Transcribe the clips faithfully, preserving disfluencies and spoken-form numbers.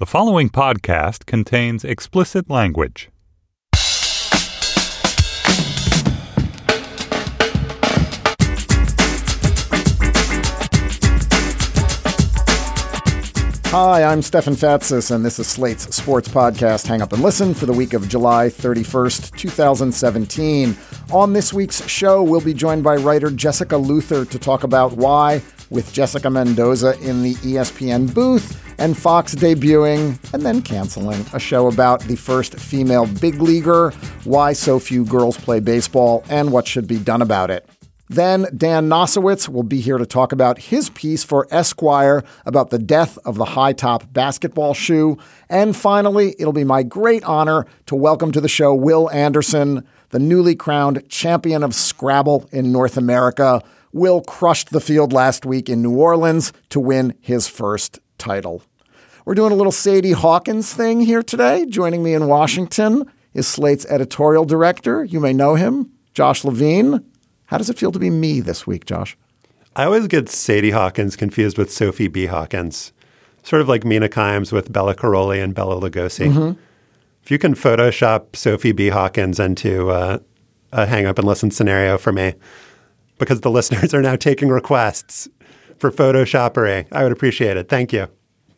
The following podcast contains explicit language. Hi, I'm Stefan Fatsis, and this is Slate's sports podcast, Hang Up and Listen, for the week of July thirty-first, twenty seventeen. On this week's show, we'll be joined by writer Jessica Luther to talk about why, with Jessica Mendoza in the E S P N booth, and Fox debuting and then canceling a show about the first female big leaguer, why so few girls play baseball, and what should be done about it. Then Dan Nosowitz will be here to talk about his piece for Esquire about the death of the high-top basketball shoe. And finally, it'll be my great honor to welcome to the show Will Anderson, the newly crowned champion of Scrabble in North America. Will crushed the field last week in New Orleans to win his first title. We're doing a little Sadie Hawkins thing here today. Joining me in Washington is Slate's editorial director. You may know him, Josh Levine. How does it feel to be me this week, Josh? I always get Sadie Hawkins confused with Sophie B. Hawkins, sort of like Mina Kimes with Bella Caroli and Bella Lugosi. Mm-hmm. If you can Photoshop Sophie B. Hawkins into uh, a hang up and listen scenario for me, because the listeners are now taking requests for Photoshoppery, I would appreciate it. Thank you.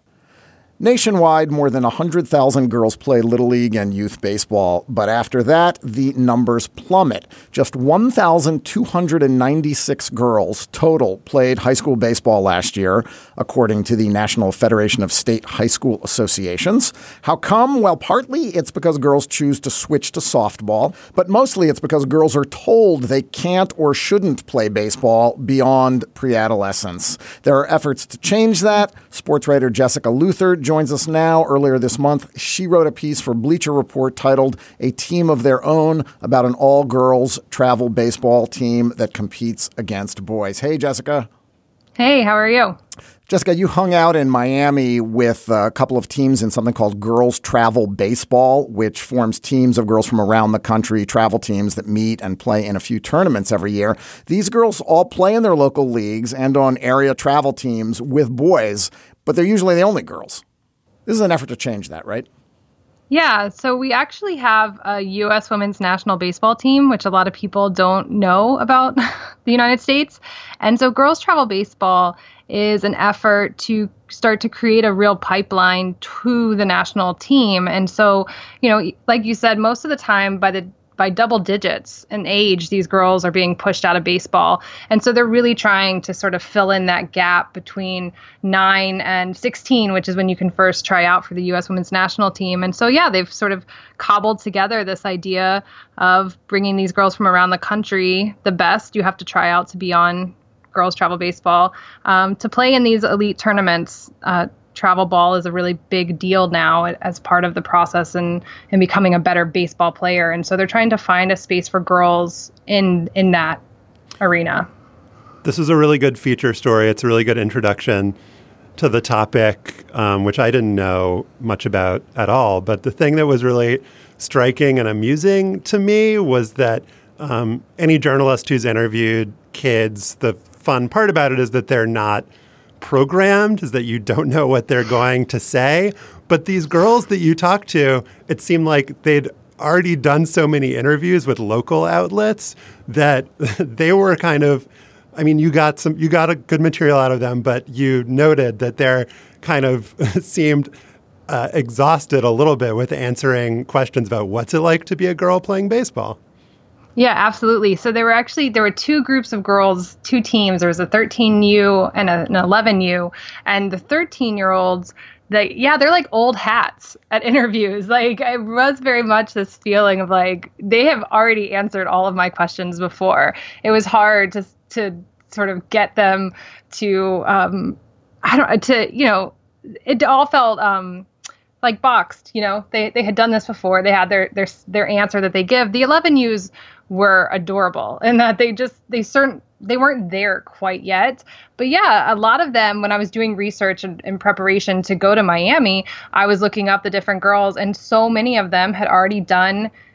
Nationwide, more than one hundred thousand girls play Little League and youth baseball. But after that, the numbers plummet. Just one thousand two hundred ninety-six girls total played high school baseball last year, according to the National Federation of State High School Associations. How come? Well, partly it's because girls choose to switch to softball, but mostly it's because girls are told they can't or shouldn't play baseball beyond pre-adolescence. There are efforts to change that. Sports writer Jessica Luther joins us now. Earlier this month, she wrote a piece for Bleacher Report titled A Team of Their Own about an all-girls travel baseball team that competes against boys. Hey, Jessica. Hey, how are you? Jessica, you hung out in Miami with a couple of teams in something called Girls Travel Baseball, which forms teams of girls from around the country, travel teams that meet and play in a few tournaments every year. These girls all play in their local leagues and on area travel teams with boys, but they're usually the only girls. This is an effort to change that, right? Yeah, so we actually have a U S women's national baseball team, which a lot of people don't know about the United States. And so Girls Travel Baseball is an effort to start to create a real pipeline to the national team. And so, you know, like you said, most of the time by the by double digits in age, these girls are being pushed out of baseball. And so they're really trying to sort of fill in that gap between nine and sixteen, which is when you can first try out for the U S women's national team. And so, yeah, they've sort of cobbled together this idea of bringing these girls from around the country, the best you have to try out to be on Girls Travel Baseball, um, to play in these elite tournaments. Uh, Travel ball is a really big deal now as part of the process and, and becoming a better baseball player. And so they're trying to find a space for girls in in that arena. This is a really good feature story. It's a really good introduction to the topic, um, which I didn't know much about at all. But the thing that was really striking and amusing to me was that um, any journalist who's interviewed kids, the fun part about it is that they're not programmed, is that you don't know what they're going to say. But these girls that you talk to, it seemed like they'd already done so many interviews with local outlets that they were kind of, I mean, you got some, you got a good material out of them, but you noted that they're kind of seemed uh, exhausted a little bit with answering questions about what's it like to be a girl playing baseball. Yeah, absolutely. So there were actually, there were two groups of girls, two teams. There was a thirteen U and a, an eleven U. And the thirteen-year-olds, they, yeah, they're like old hats at interviews. Like, it was very much this feeling of like, they have already answered all of my questions before. It was hard to to sort of get them to, um, I don't, to, you know, it all felt um, like boxed, you know, they, they had done this before. They had their, their, their answer that they give. The eleven U's were adorable in that they just, they certain, they weren't there quite yet. But yeah, a lot of them, when I was doing research and in preparation to go to Miami, I was looking up the different girls, and so many of them had already done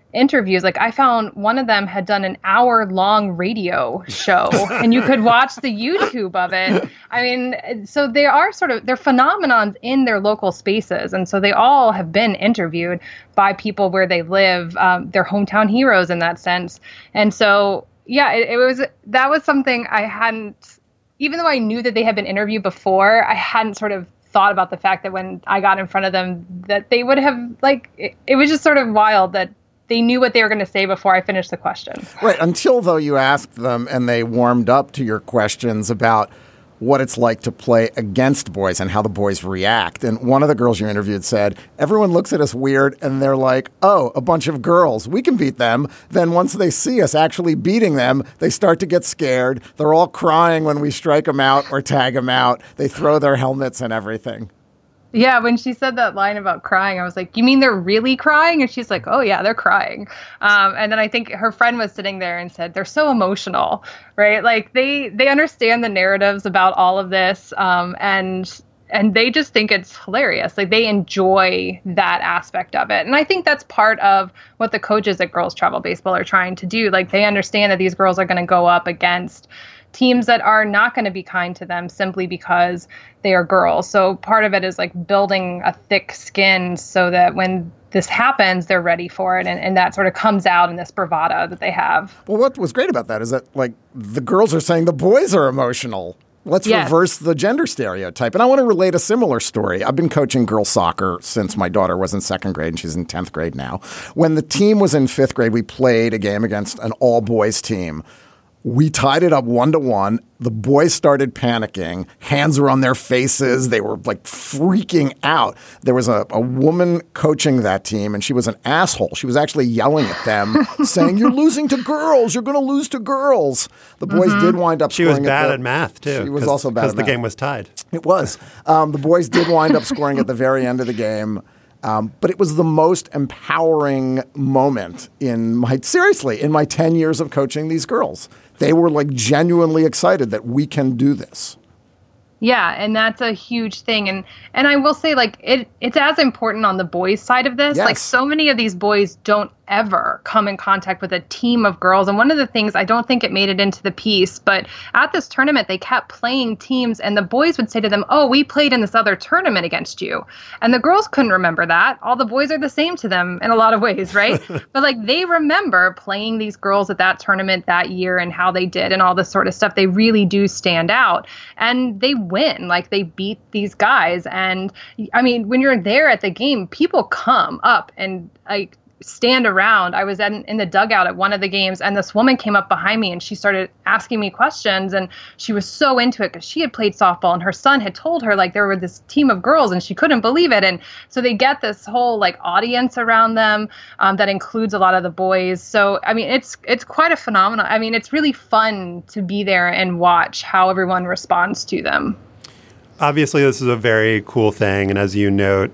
interviews. Like I found one of them had done an hour long radio show and you could watch the YouTube of it. I mean, so they are sort of, they're phenomenons in their local spaces. And so they all have been interviewed by people where they live, um, their hometown heroes in that sense. And so, yeah, it, it was, that was something I hadn't, even though I knew that they had been interviewed before, I hadn't sort of thought about the fact that when I got in front of them, that they would have, like, it, it was just sort of wild that they knew what they were going to say before I finished the question. Right. Until, though, you asked them and they warmed up to your questions about what it's like to play against boys and how the boys react. And one of the girls you interviewed said, everyone looks at us weird and they're like, oh, a bunch of girls, we can beat them. Then once they see us actually beating them, they start to get scared. They're all crying when we strike them out or tag them out. They throw their helmets and everything. Yeah, when she said that line about crying, I was like, you mean they're really crying? And she's like, oh, yeah, they're crying. Um, and then I think her friend was sitting there and said, they're so emotional, right? Like they they understand the narratives about all of this. Um, and and they just think it's hilarious. Like they enjoy that aspect of it. And I think that's part of what the coaches at Girls Travel Baseball are trying to do. Like they understand that these girls are going to go up against teams that are not going to be kind to them simply because they are girls. So part of it is like building a thick skin so that when this happens, they're ready for it. And, and that sort of comes out in this bravado that they have. Well, what was great about that is that like the girls are saying the boys are emotional. Let's yes. reverse the gender stereotype. And I want to relate a similar story. I've been coaching girls soccer since my daughter was in second grade and she's in tenth grade now. When the team was in fifth grade, we played a game against an all boys team. We tied it up one to one. The boys started panicking. Hands were on their faces. They were like freaking out. There was a, a woman coaching that team, and she was an asshole. She was actually yelling at them, saying, "You're losing to girls. You're going to lose to girls." The boys mm-hmm. did wind up she scoring. She was bad at, the, at math, too. She was also bad at math. Because the game was tied. It was. Um, the boys did wind up scoring at the very end of the game. Um, but it was the most empowering moment in my, seriously, in my ten years of coaching these girls. They were like genuinely excited that we can do this. Yeah, and that's a huge thing. And and I will say, like, it it's as important on the boys' side of this. Yes. Like, so many of these boys don't ever come in contact with a team of girls. And one of the things, I don't think it made it into the piece, but at this tournament, they kept playing teams, and the boys would say to them, oh, we played in this other tournament against you. And the girls couldn't remember that. All the boys are the same to them in a lot of ways, right? But, like, they remember playing these girls at that tournament that year and how they did and all this sort of stuff. They really do stand out. And they win. Like, they beat these guys. And, I mean, when you're there at the game, people come up and, like, stand around. I was in, in the dugout at one of the games, and this woman came up behind me and she started asking me questions, and she was so into it because she had played softball and her son had told her like there were this team of girls and she couldn't believe it. And so they get this whole like audience around them um, that includes a lot of the boys. So, I mean, it's it's quite a phenomenon. I mean, it's really fun to be there and watch how everyone responds to them. Obviously, this is a very cool thing. And as you note,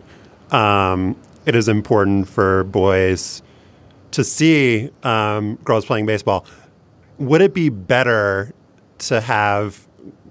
um, it is important for boys to see um, girls playing baseball. Would it be better to have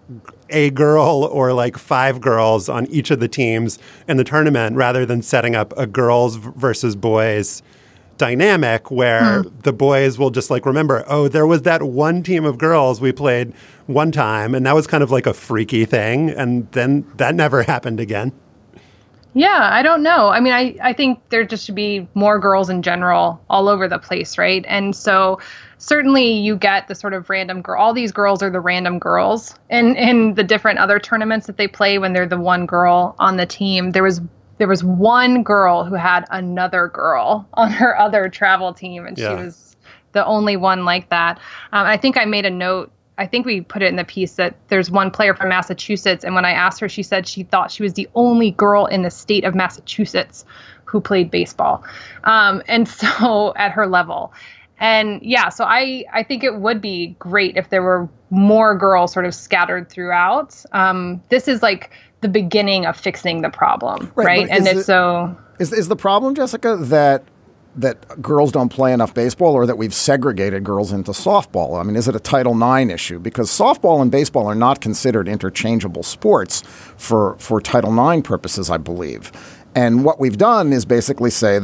a girl or like five girls on each of the teams in the tournament rather than setting up a girls versus boys dynamic where hmm. the boys will just like remember, oh, there was that one team of girls we played one time, and that was kind of like a freaky thing, and then that never happened again? Yeah, I don't know. I mean, I, I think there just should be more girls in general all over the place, right? And so certainly you get the sort of random girl. All these girls are the random girls in, in the different other tournaments that they play when they're the one girl on the team. There was there was one girl who had another girl on her other travel team, and yeah. she was the only one like that. Um, I think I made a note. I think we put it in the piece that there's one player from Massachusetts. And when I asked her, she said she thought she was the only girl in the state of Massachusetts who played baseball. Um, and so at her level. And yeah, so I, I think it would be great if there were more girls sort of scattered throughout. Um, this is like the beginning of fixing the problem, right? right? And it's it, so... Is, is the problem, Jessica, that that girls don't play enough baseball, or that we've segregated girls into softball? I mean, is it a Title nine issue? Because softball and baseball are not considered interchangeable sports for, for Title nine purposes, I believe. And what we've done is basically say that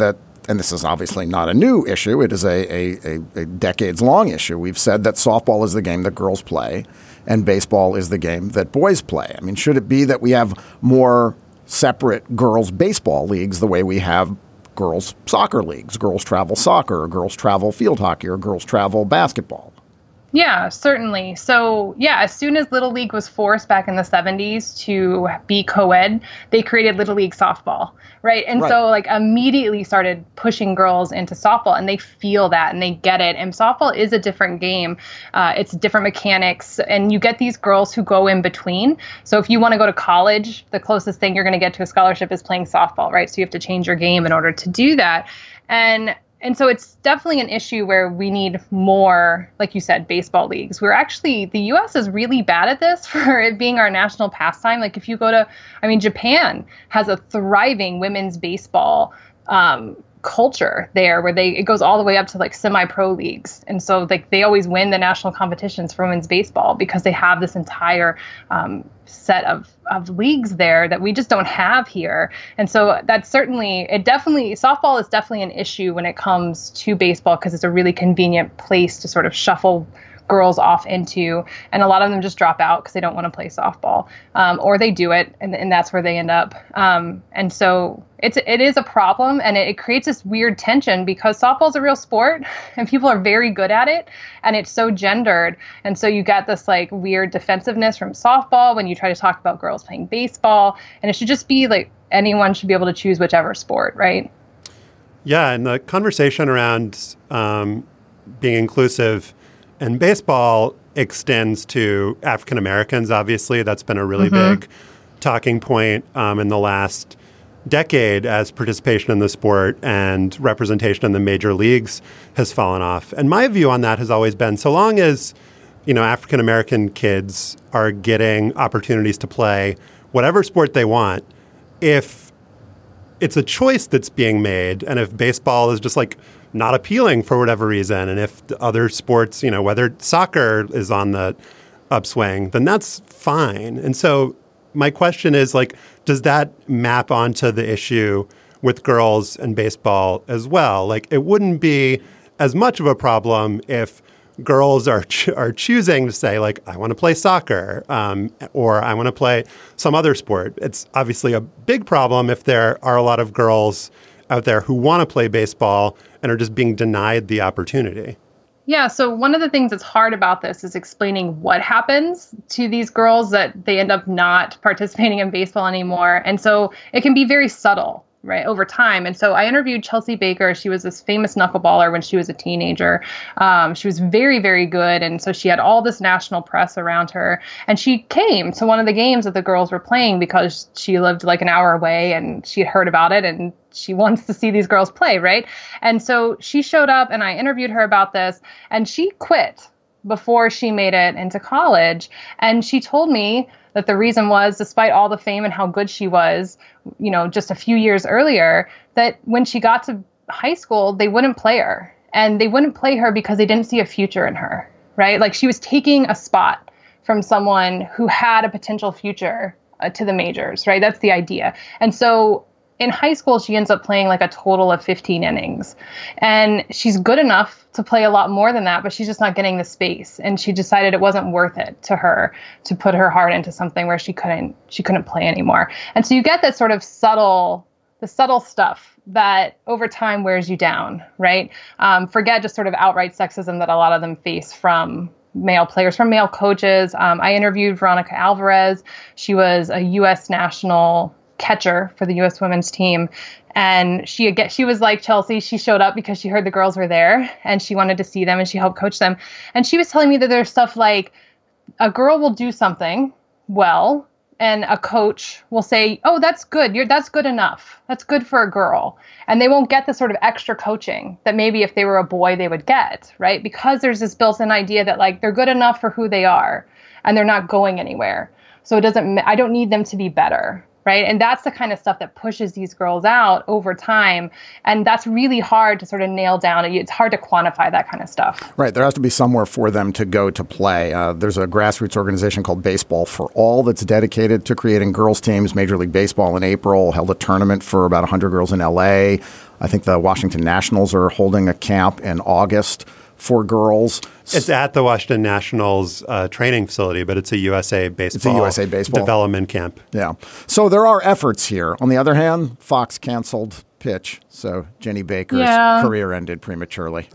and this is obviously not a new issue, it is a, a, a, a decades-long issue. We've said that softball is the game that girls play and baseball is the game that boys play. I mean, should it be that we have more separate girls' baseball leagues the way we have girls' soccer leagues, girls travel soccer, or girls travel field hockey, or girls travel basketball? Yeah, certainly. So, yeah, as soon as Little League was forced back in the seventies to be co-ed, they created Little League softball, right? And right. so, like, immediately started pushing girls into softball, and they feel that, and they get it. And softball is a different game. Uh, it's different mechanics, and you get these girls who go in between. So if you want to go to college, the closest thing you're going to get to a scholarship is playing softball, right? So you have to change your game in order to do that. And And so it's definitely an issue where we need more, like you said, baseball leagues. We're actually, the U S is really bad at this for it being our national pastime. Like if you go to, I mean, Japan has a thriving women's baseball um, culture there where they, it goes all the way up to like semi-pro leagues. And so like they always win the national competitions for women's baseball because they have this entire um, set of, of leagues there that we just don't have here. And so that's certainly, it definitely, softball is definitely an issue when it comes to baseball because it's a really convenient place to sort of shuffle girls off into, and a lot of them just drop out because they don't want to play softball, um, or they do it, and, and that's where they end up. Um, and so it's it is a problem, and it, it creates this weird tension because softball is a real sport, and people are very good at it, and it's so gendered, and so you got this like weird defensiveness from softball when you try to talk about girls playing baseball, and it should just be like anyone should be able to choose whichever sport, right? Yeah, and the conversation around um, being inclusive and baseball extends to African Americans, obviously. That's been a really mm-hmm. big talking point um, in the last decade as participation in the sport and representation in the major leagues has fallen off. And my view on that has always been so long as, you know, African American kids are getting opportunities to play whatever sport they want, if it's a choice that's being made, and if baseball is just like not appealing for whatever reason, and if the other sports, you know, whether soccer is on the upswing, then that's fine. And so my question is, like, does that map onto the issue with girls and baseball as well? Like, it wouldn't be as much of a problem if girls are ch- are choosing to say, like, I want to play soccer um, or I want to play some other sport. It's obviously a big problem if there are a lot of girls out there who want to play baseball and are just being denied the opportunity. Yeah, so one of the things that's hard about this is explaining what happens to these girls that they end up not participating in baseball anymore. And so it can be very subtle, right, over time. And so I interviewed Chelsea Baker. She was this famous knuckleballer when she was a teenager. Um, she was very, very good. And so she had all this national press around her. And she came to one of the games that the girls were playing because she lived like an hour away and she had heard about it and she wants to see these girls play, right? And so she showed up and I interviewed her about this, and she quit before she made it into college. And she told me that the reason was, despite all the fame and how good she was, you know, just a few years earlier, that when she got to high school, they wouldn't play her. And they wouldn't play her because they didn't see a future in her, right? Like she was taking a spot from someone who had a potential future uh, to the majors, right? That's the idea. And so in high school, she ends up playing like a total of fifteen innings. And she's good enough to play a lot more than that, but she's just not getting the space. And she decided it wasn't worth it to her to put her heart into something where she couldn't she couldn't play anymore. And so you get this sort of subtle, the subtle stuff that over time wears you down, right? Um, forget just sort of outright sexism that a lot of them face from male players, from male coaches. Um, I interviewed Veronica Alvarez. She was a U S national catcher for the U S women's team. And she again, she was like Chelsea. She showed up because she heard the girls were there and she wanted to see them and she helped coach them. And she was telling me that there's stuff like a girl will do something well and a coach will say, oh, that's good. You're that's good enough. That's good for a girl. And they won't get the sort of extra coaching that maybe if they were a boy, they would get, right? Because there's this built-in idea that like they're good enough for who they are and they're not going anywhere. So it doesn't, I don't need them to be better. right? And that's the kind of stuff that pushes these girls out over time. And that's really hard to sort of nail down. It's hard to quantify that kind of stuff. Right. There has to be somewhere for them to go to play. Uh, there's a grassroots organization called Baseball for All that's dedicated to creating girls' teams. Major League Baseball in April held a tournament for about one hundred girls in L A. I think the Washington Nationals are holding a camp in August for girls. It's at the Washington Nationals uh, training facility, but it's a U S A Baseball, it's a U S A Baseball development camp. Yeah. So there are efforts here. On the other hand, Fox canceled Pitch, so Jenny Baker's yeah. career ended prematurely.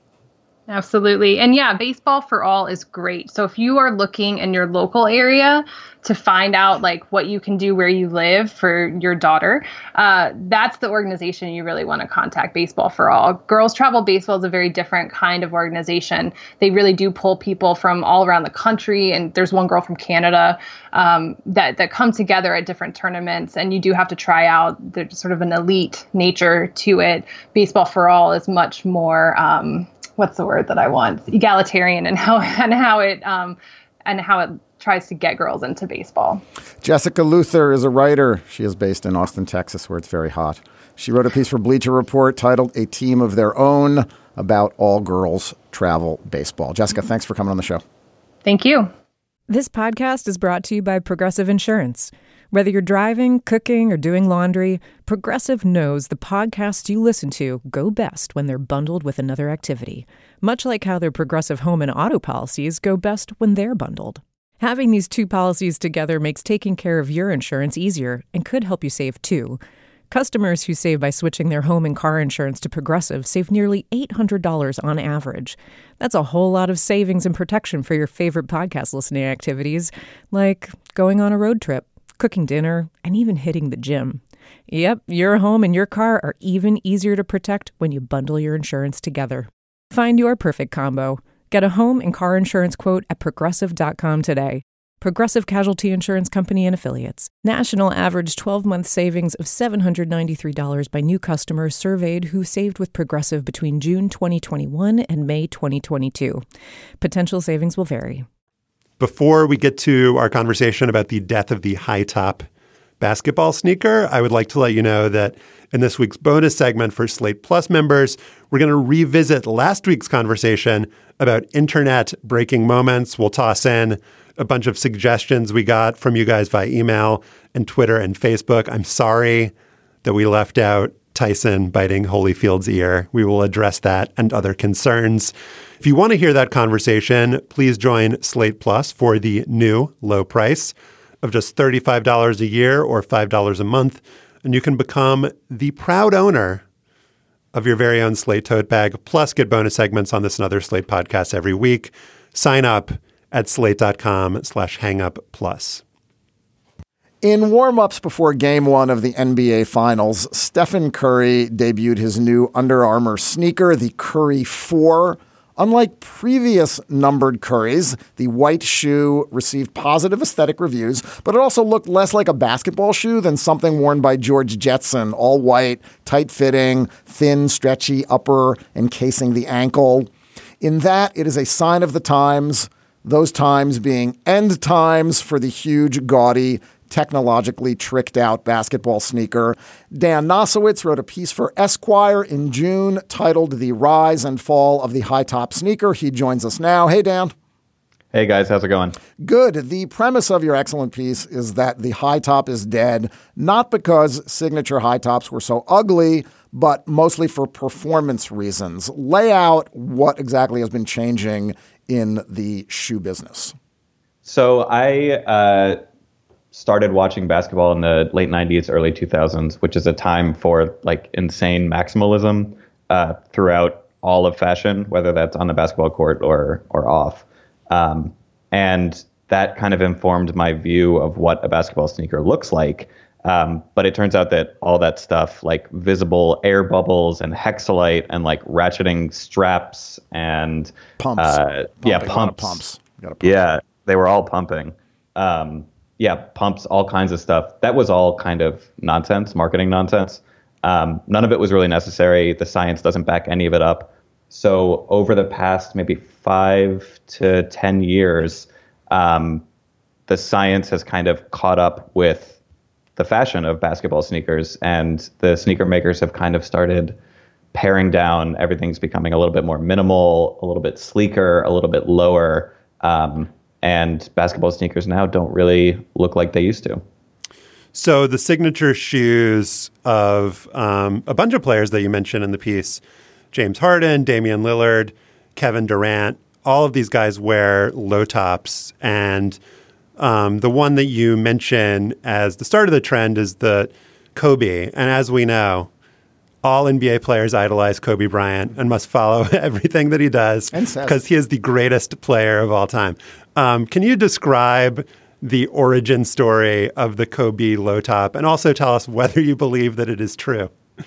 Absolutely. And yeah, Baseball for All is great. So if you are looking in your local area to find out like what you can do where you live for your daughter, uh, that's the organization you really want to contact, Baseball for All. Girls Travel Baseball is a very different kind of organization. They really do pull people from all around the country. And there's one girl from Canada um, that, that come together at different tournaments. And you do have to try out. There's sort of an elite nature to it. Baseball for All is much more... Um, what's the word that I want? Egalitarian and how and how it um, and how it tries to get girls into baseball. Jessica Luther is a writer. She is based in Austin, Texas, where it's very hot. She wrote a piece for Bleacher Report titled "A Team of Their Own" about all girls travel baseball. Jessica, thanks for coming on the show. Thank you. This podcast is brought to you by Progressive Insurance. Whether you're driving, cooking, or doing laundry, Progressive knows the podcasts you listen to go best when they're bundled with another activity, much like how their Progressive home and auto policies go best when they're bundled. Having these two policies together makes taking care of your insurance easier and could help you save too. Customers who save by switching their home and car insurance to Progressive save nearly eight hundred dollars on average. That's a whole lot of savings and protection for your favorite podcast listening activities, like going on a road trip, cooking dinner, and even hitting the gym. Yep, your home and your car are even easier to protect when you bundle your insurance together. Find your perfect combo. Get a home and car insurance quote at progressive dot com today. Progressive Casualty Insurance Company and Affiliates. National average twelve-month savings of seven hundred ninety-three dollars by new customers surveyed who saved with Progressive between June twenty twenty-one and May twenty twenty-two. Potential savings will vary. Before we get to our conversation about the death of the high top basketball sneaker, I would like to let you know that in this week's bonus segment for Slate Plus members, we're going to revisit last week's conversation about internet breaking moments. We'll toss in a bunch of suggestions we got from you guys via email and Twitter and Facebook. I'm sorry that we left out Tyson biting Holyfield's ear. We will address that and other concerns. If you want to hear that conversation, please join Slate Plus for the new low price of just thirty-five dollars a year or five dollars a month, and you can become the proud owner of your very own Slate tote bag, plus get bonus segments on this and other Slate podcasts every week. Sign up at slate.com slash hangup plus. In warm-ups before Game one of the N B A Finals, Stephen Curry debuted his new Under Armour sneaker, the Curry four. Unlike previous numbered Currys, the white shoe received positive aesthetic reviews, but it also looked less like a basketball shoe than something worn by George Jetson, all white, tight-fitting, thin, stretchy upper encasing the ankle. In that, it is a sign of the times, those times being end times for the huge, gaudy, technologically tricked out basketball sneaker. Dan Nosowitz wrote a piece for Esquire in June titled The Rise and Fall of the High Top Sneaker. He joins us now. Hey, Dan. Hey, guys. How's it going? Good. The premise of your excellent piece is that the high top is dead, not because signature high tops were so ugly, but mostly for performance reasons. Lay out what exactly has been changing in the shoe business. So I uh, started watching basketball in the late nineties, early two thousands, which is a time for like insane maximalism uh, throughout all of fashion, whether that's on the basketball court or or off. Um, and that kind of informed my view of what a basketball sneaker looks like. Um, but it turns out that all that stuff, like visible air bubbles and hexalite and like ratcheting straps and pumps, uh, yeah, pumps, pumps, pump. yeah, they were all pumping. Um, yeah, pumps, all kinds of stuff. That was all kind of nonsense, marketing nonsense. Um, none of it was really necessary. The science doesn't back any of it up. So over the past maybe five to ten years, um, the science has kind of caught up with the fashion of basketball sneakers, and the sneaker makers have kind of started paring down. Everything's becoming a little bit more minimal, a little bit sleeker, a little bit lower. Um, and basketball sneakers now don't really look like they used to. So the signature shoes of um, a bunch of players that you mentioned in the piece, James Harden, Damian Lillard, Kevin Durant, all of these guys wear low tops. And um, the one that you mention as the start of the trend is the Kobe. And as we know, all N B A players idolize Kobe Bryant and must follow everything that he does because he is the greatest player of all time. Um, can you describe the origin story of the Kobe low top, and also tell us whether you believe that it is true?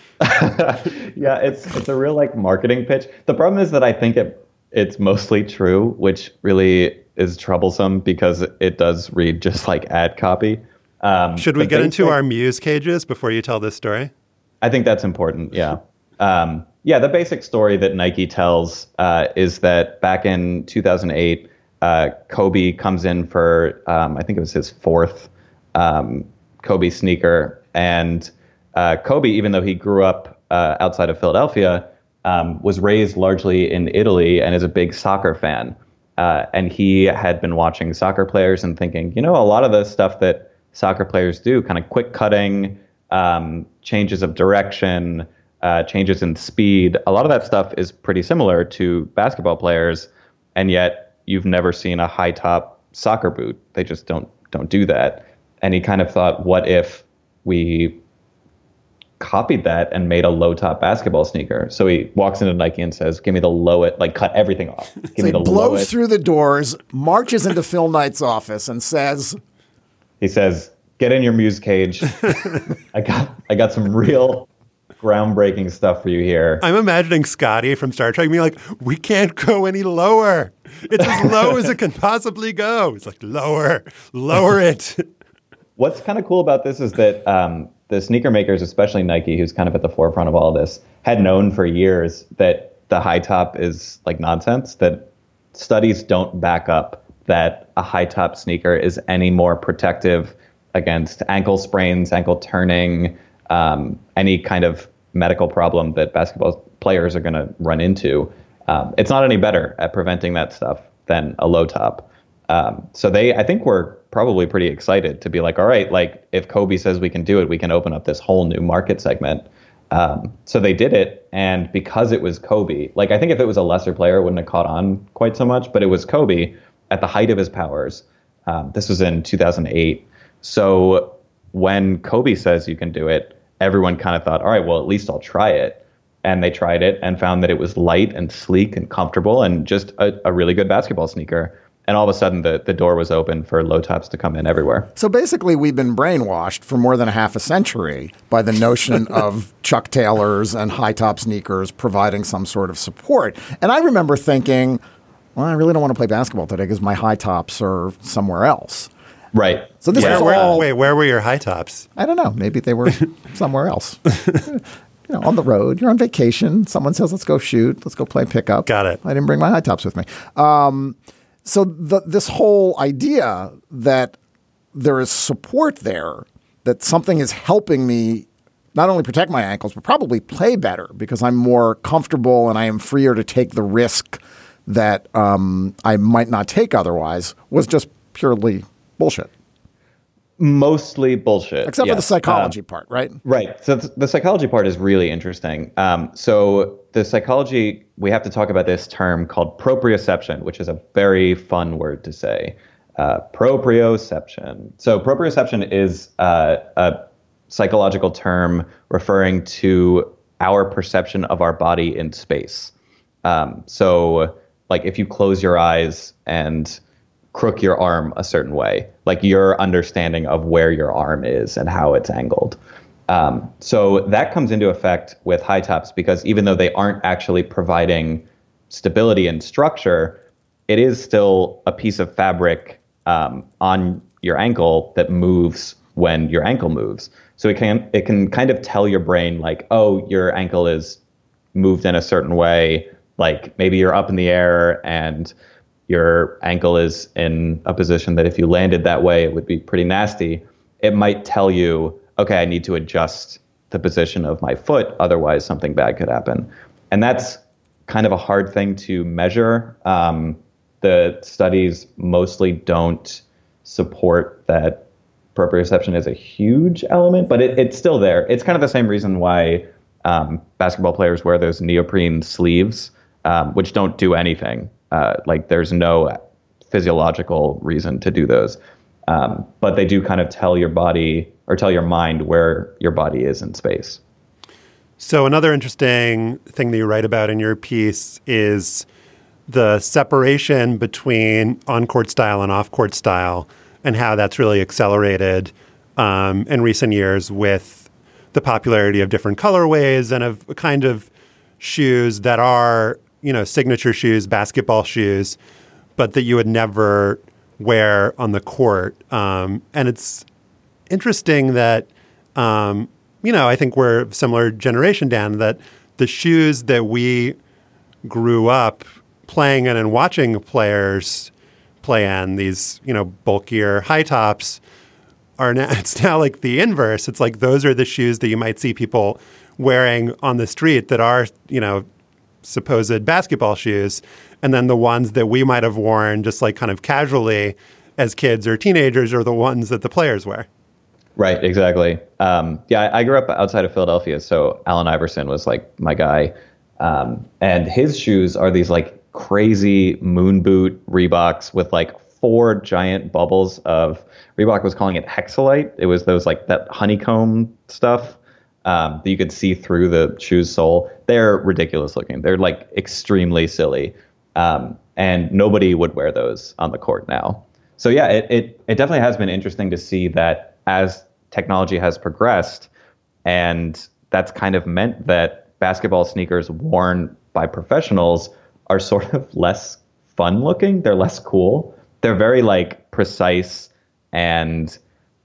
Yeah, it's it's a real like marketing pitch. The problem is that I think it it's mostly true, which really is troublesome because it does read just like ad copy. Um, Should we get into our muse cages before you tell this story? I think that's important. Yeah. Um, yeah. The basic story that Nike tells uh, is that back in two thousand eight, uh, Kobe comes in for, um, I think it was his fourth um, Kobe sneaker. And uh, Kobe, even though he grew up uh, outside of Philadelphia, um, was raised largely in Italy and is a big soccer fan. Uh, and he had been watching soccer players and thinking, you know, a lot of the stuff that soccer players do, kind of quick cutting, um, changes of direction, uh, changes in speed. A lot of that stuff is pretty similar to basketball players, and yet you've never seen a high top soccer boot. They just don't don't do that. And he kind of thought, what if we copied that and made a low top basketball sneaker? So he walks into Nike and says, give me the lowest, like cut everything off. Give so me the he blows lowest. through the doors, marches into Phil Knight's office and says, he says, get in your muse cage. I got I got some real groundbreaking stuff for you here. I'm imagining Scotty from Star Trek being like, we can't go any lower. It's as low as it can possibly go. It's like, lower, lower it. What's kind of cool about this is that um, the sneaker makers, especially Nike, who's kind of at the forefront of all this, had known for years that the high top is like nonsense, that studies don't back up that a high top sneaker is any more protective against ankle sprains, ankle turning, um, any kind of medical problem that basketball players are going to run into. Um, it's not any better at preventing that stuff than a low top. Um, so they, I think, were probably pretty excited to be like, all right, like if Kobe says we can do it, we can open up this whole new market segment. Um, so they did it, and because it was Kobe, like I think if it was a lesser player, it wouldn't have caught on quite so much. But it was Kobe at the height of his powers. Um, this was in two thousand eight. So when Kobe says you can do it, everyone kind of thought, all right, well, at least I'll try it. And they tried it and found that it was light and sleek and comfortable and just a, a really good basketball sneaker. And all of a sudden, the, the door was open for low tops to come in everywhere. So basically, we've been brainwashed for more than a half a century by the notion of Chuck Taylors and high top sneakers providing some sort of support. And I remember thinking, well, I really don't want to play basketball today because my high tops are somewhere else. Right. So this Where, is where, all, wait, where were your high tops? I don't know. Maybe they were somewhere else. You know, on the road, you're on vacation. Someone says, let's go shoot. Let's go play pickup. Got it. I didn't bring my high tops with me. Um, so the, this whole idea that there is support there, that something is helping me not only protect my ankles, but probably play better because I'm more comfortable and I am freer to take the risk that um, I might not take otherwise, was just purely bullshit. Mostly bullshit. Except yes. for the psychology um, part, right? Right. So th- the psychology part is really interesting. Um, so the psychology, we have to talk about this term called proprioception, which is a very fun word to say. Uh, proprioception. So proprioception is uh, a psychological term referring to our perception of our body in space. Um, so like if you close your eyes and crook your arm a certain way, like your understanding of where your arm is and how it's angled. Um, so that comes into effect with high tops because even though they aren't actually providing stability and structure, it is still a piece of fabric um, on your ankle that moves when your ankle moves. So it can it can kind of tell your brain like, oh, your ankle is moved in a certain way. Like maybe you're up in the air and your ankle is in a position that if you landed that way, it would be pretty nasty. it might tell you, okay, I need to adjust the position of my foot, otherwise something bad could happen. And that's kind of a hard thing to measure. Um, the studies mostly don't support that proprioception is a huge element, but it, it's still there. It's kind of the same reason why um, basketball players wear those neoprene sleeves, um, which don't do anything. Uh, like there's no physiological reason to do those. Um, but they do kind of tell your body or tell your mind where your body is in space. So another interesting thing that you write about in your piece is the separation between on-court style and off-court style and how that's really accelerated um, in recent years with the popularity of different colorways and of kind of shoes that are, you know, signature shoes, basketball shoes, but that you would never wear on the court. Um, and it's interesting that, um, you know, I think we're a similar generation, Dan, that the shoes that we grew up playing in and watching players play in, these, you know, bulkier high tops, are now, it's now like the inverse. It's like those are the shoes that you might see people wearing on the street that are, you know, supposed basketball shoes. And then the ones that we might have worn just like kind of casually as kids or teenagers are the ones that the players wear. Right, exactly. Um, yeah, I, I grew up outside of Philadelphia, so Allen Iverson was like my guy. Um, and his shoes are these like crazy moon boot Reeboks with like four giant bubbles of, Reebok was calling it hexalite. It was those like that honeycomb stuff um, that you could see through the shoe's sole. They're ridiculous looking. They're like extremely silly. Um, and nobody would wear those on the court now. So yeah, it, it, it definitely has been interesting to see that as technology has progressed, and that's kind of meant that basketball sneakers worn by professionals are sort of less fun looking. They're less cool. They're very like precise and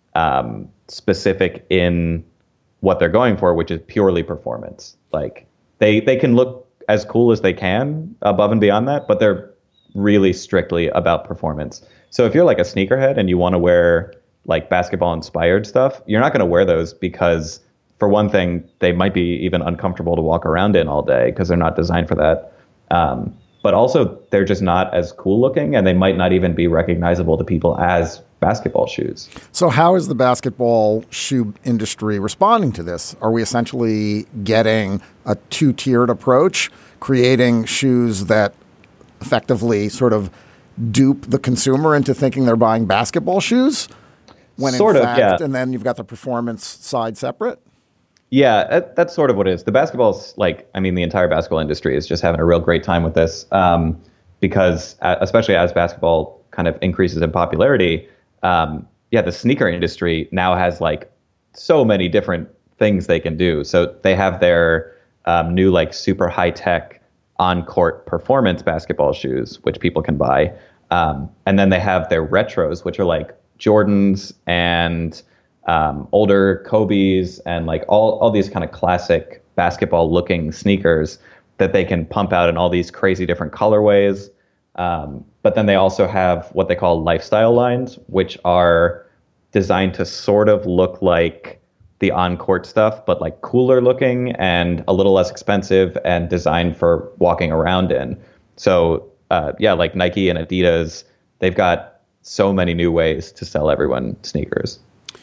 um, specific in what they're going for, which is purely performance. Like they they can look as cool as they can above and beyond that, but they're really strictly about performance. So if you're like a sneakerhead and you want to wear like basketball inspired stuff, you're not going to wear those because, for one thing, they might be even uncomfortable to walk around in all day because they're not designed for that. Um, but also they're just not as cool looking, and they might not even be recognizable to people as basketball shoes. So how is the basketball shoe industry responding to this? Are we essentially getting a two-tiered approach, creating shoes that effectively sort of dupe the consumer into thinking they're buying basketball shoes? When sort in of, fact, yeah. And then you've got the performance side separate? Yeah, that, that's sort of what it is. The basketball's like, I mean, the entire basketball industry is just having a real great time with this um, because, uh, especially as basketball kind of increases in popularity, um, yeah, the sneaker industry now has like so many different things they can do. So they have their um, new like super high tech on-court performance basketball shoes, which people can buy. Um, and then they have their retros, which are like Jordans and um, older Kobe's and like all, all these kind of classic basketball looking sneakers that they can pump out in all these crazy different colorways. Um, but then they also have what they call lifestyle lines, which are designed to sort of look like the on-court stuff, but like cooler looking and a little less expensive and designed for walking around in. So uh, yeah, like Nike and Adidas, they've got so many new ways to sell everyone sneakers.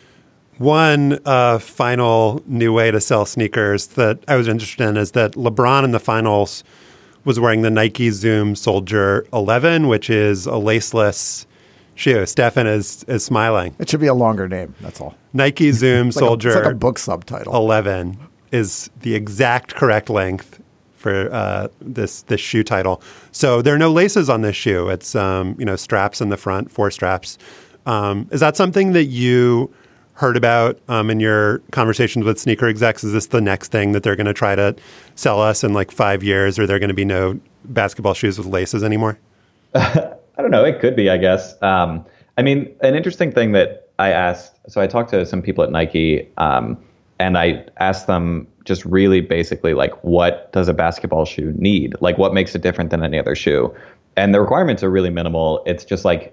One uh, final new way to sell sneakers that I was interested in is that LeBron in the finals was wearing the Nike Zoom Soldier eleven, which is a laceless shoe. Stefan is is smiling. It should be a longer name, that's all. Nike Zoom It's like Soldier a, it's like a book subtitle. eleven is the exact correct length for uh, this this shoe title. So there are no laces on this shoe. It's um, you know straps in the front, four straps. Um, is that something that you heard about um, in your conversations with sneaker execs? Is this the next thing that they're going to try to sell us in like five years? Or are there going to be no basketball shoes with laces anymore? I don't know. It could be, I guess. Um, I mean, an interesting thing that I asked, so I talked to some people at Nike um, and I asked them just really basically like, what does a basketball shoe need? Like what makes it different than any other shoe? And the requirements are really minimal. It's just like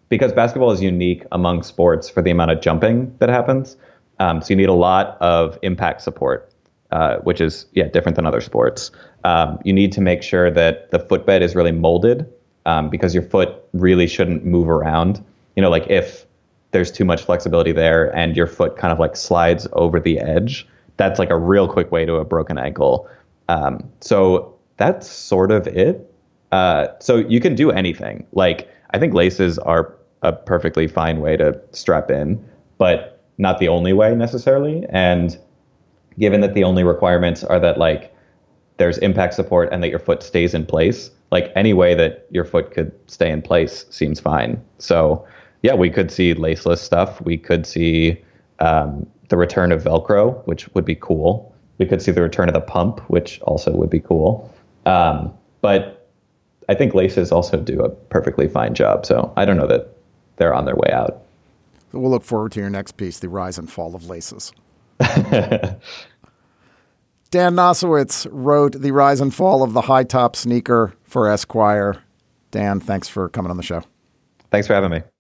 because basketball is unique among sports for the amount of jumping that happens. Um, so you need a lot of impact support, uh, which is, yeah, different than other sports. Um, you need to make sure that the footbed is really molded, um, because your foot really shouldn't move around. You know, like if there's too much flexibility there and your foot kind of like slides over the edge, that's like a real quick way to a broken ankle. Um, so that's sort of it. Uh, so you can do anything. Like, I think laces are a perfectly fine way to strap in, but not the only way necessarily. And given that the only requirements are that like there's impact support and that your foot stays in place, like any way that your foot could stay in place seems fine. So yeah, we could see laceless stuff. We could see um, the return of Velcro, which would be cool. We could see the return of the pump, which also would be cool. Um, but I think laces also do a perfectly fine job. So I don't know that they're on their way out. So we'll look forward to your next piece, The Rise and Fall of Laces. Dan Nosowitz wrote The Rise and Fall of the High Top Sneaker for Esquire. Dan, thanks for coming on the show. Thanks for having me.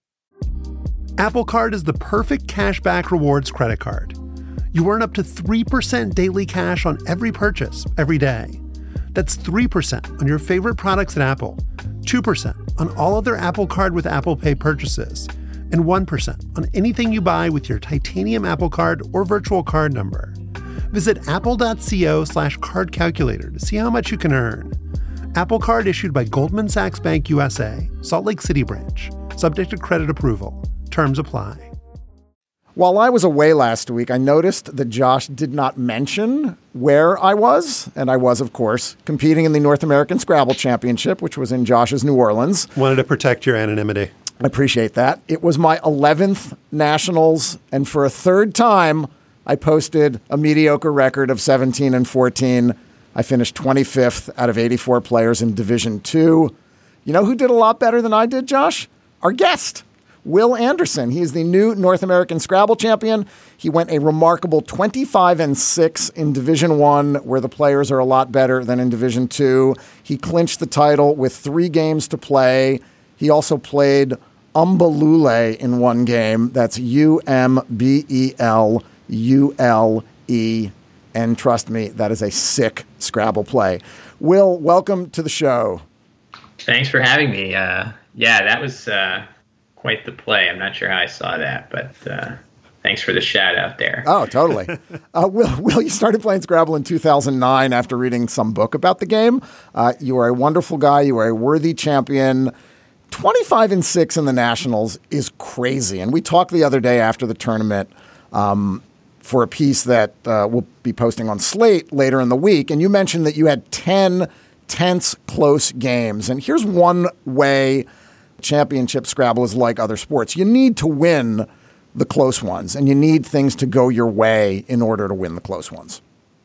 Apple Card is the perfect cashback rewards credit card. You earn up to three percent daily cash on every purchase, every day. That's three percent on your favorite products at Apple, two percent on all other Apple Card with Apple Pay purchases, and one percent on anything you buy with your titanium Apple Card or virtual card number. Visit apple.co slash card calculator to see how much you can earn. Apple Card issued by Goldman Sachs Bank U S A, Salt Lake City branch. Subject to credit approval. Terms apply. While I was away last week, I noticed that Josh did not mention where I was. And I was, of course, competing in the North American Scrabble Championship, which was in Josh's New Orleans. Wanted to protect your anonymity. I appreciate that. It was my eleventh Nationals. And for a third time, I posted a mediocre record of seventeen and fourteen. I finished twenty-fifth out of eighty-four players in Division two. You know who did a lot better than I did, Josh? Our guest. Will Anderson. He is the new North American Scrabble champion. He went a remarkable twenty-five and six in Division One, where the players are a lot better than in Division Two. He clinched the title with three games to play. He also played Umbelule in one game. That's U M B E L U L E. And trust me, that is a sick Scrabble play. Will, welcome to the show. Thanks for having me. Uh, yeah, that was uh, quite the play. I'm not sure how I saw that, but uh, thanks for the shout out there. Oh, totally. uh, Will, Will, you started playing Scrabble in two thousand nine after reading some book about the game. Uh, you are a wonderful guy. You are a worthy champion. twenty-five and six in the Nationals is crazy. And we talked the other day after the tournament um, for a piece that uh, we'll be posting on Slate later in the week. And you mentioned that you had ten tense, close games. And here's one way championship Scrabble is like other sports. You need to win the close ones, and you need things to go your way in order to win the close ones.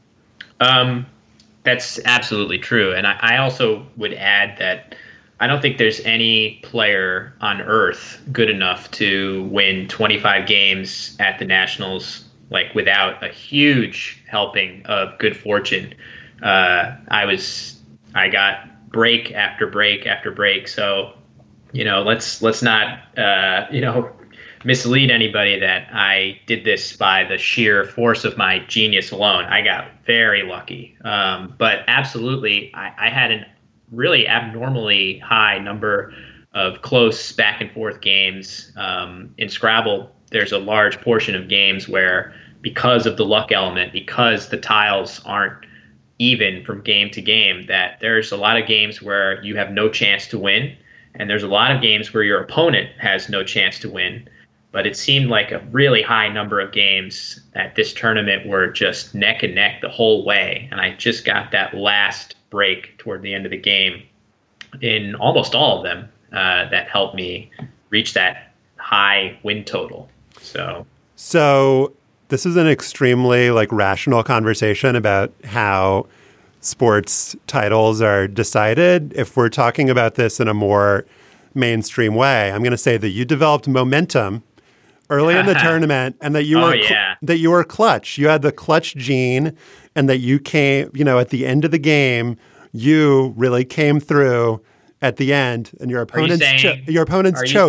Um, that's absolutely true. And I, I also would add that I don't think there's any player on earth good enough to win twenty-five games at the Nationals, like without a huge helping of good fortune. Uh, I was, I got break after break after break. So, you know, let's, let's not, uh, you know, mislead anybody that I did this by the sheer force of my genius alone. I got very lucky. Um, but absolutely, I, I had an really abnormally high number of close back and forth games. Um, in Scrabble, there's a large portion of games where, because of the luck element, because the tiles aren't even from game to game, that there's a lot of games where you have no chance to win. And there's a lot of games where your opponent has no chance to win. But it seemed like a really high number of games at this tournament were just neck and neck the whole way. And I just got that last break toward the end of the game in almost all of them uh, that helped me reach that high win total. So, so this is an extremely like rational conversation about how sports titles are decided. If we're talking about this in a more mainstream way, I'm going to say that you developed momentum early in the tournament, and that you oh, were yeah. that you were clutch. You had the clutch gene, and that you came, you know, at the end of the game, you really came through at the end, and your opponents saying, cho- your opponents you, choked.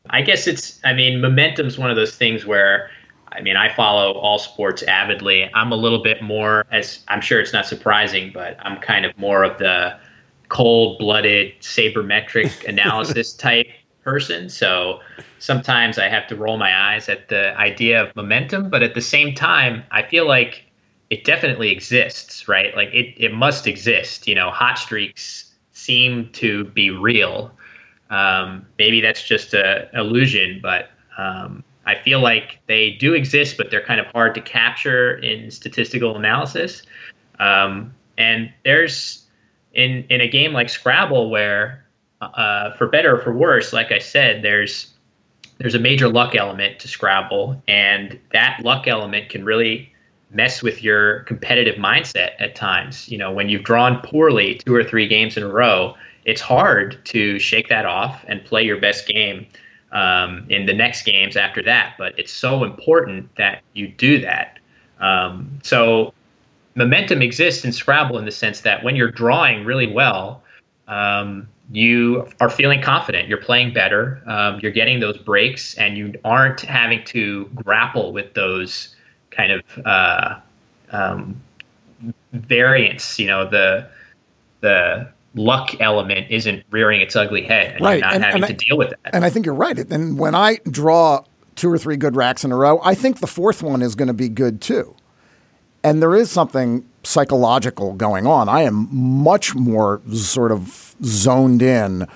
I guess it's, I mean, momentum's one of those things where, I mean, I follow all sports avidly. I'm a little bit more, as I'm sure it's not surprising, but I'm kind of more of the cold-blooded sabermetric analysis type person. So sometimes I have to roll my eyes at the idea of momentum, but at the same time, I feel like it definitely exists, right? Like it, it must exist. You know, hot streaks seem to be real. Um, maybe that's just a illusion, but um, I feel like they do exist, but they're kind of hard to capture in statistical analysis. Um, and there's in in a game like Scrabble where, uh, for better or for worse, like I said, there's there's a major luck element to Scrabble, and that luck element can really mess with your competitive mindset at times. You know, when you've drawn poorly two or three games in a row, it's hard to shake that off and play your best game um, in the next games after that. But it's so important that you do that. Um, so momentum exists in Scrabble in the sense that when you're drawing really well, um, you are feeling confident, you're playing better, um, you're getting those breaks, and you aren't having to grapple with those kind of uh, um, variants. You know, the the luck element isn't rearing its ugly head, and right. you're not and, having and to I, deal with that. And I think you're right. And when I draw two or three good racks in a row, I think the fourth one is going to be good too. And there is something psychological going on. I am much more sort of zoned in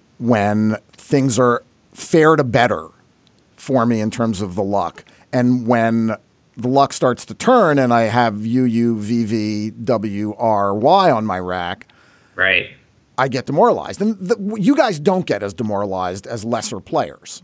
when things are fair to better for me in terms of the luck. And when the luck starts to turn and I have U U, V V, W, R, Y on my rack, right, I get demoralized. And the, you guys don't get as demoralized as lesser players.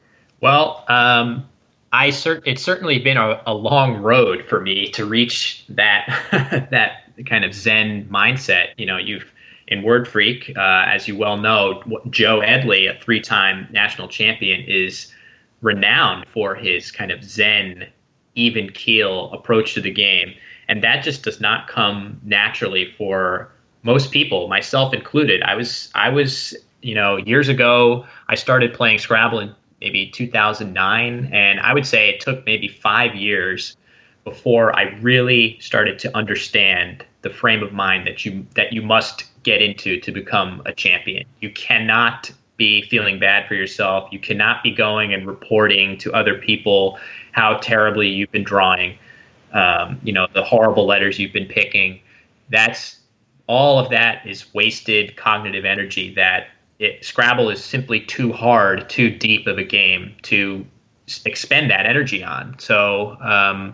Well, um, I cert- it's certainly been a, a long road for me to reach that that kind of Zen mindset. You know, you've in Word Freak, uh, as you well know, Joe Edley, a three-time national champion, is renowned for his kind of Zen, even keel approach to the game, and that just does not come naturally for most people, myself included. I was I was you know years ago I started playing Scrabble in maybe two thousand nine, and I would say it took maybe five years before I really started to understand the frame of mind that you that you must get into to become a champion. You cannot be feeling bad for yourself. You cannot be going and reporting to other people how terribly you've been drawing, um, you know, the horrible letters you've been picking. That's all of that is wasted cognitive energy that It, Scrabble is simply too hard, too deep of a game to expend that energy on. So um,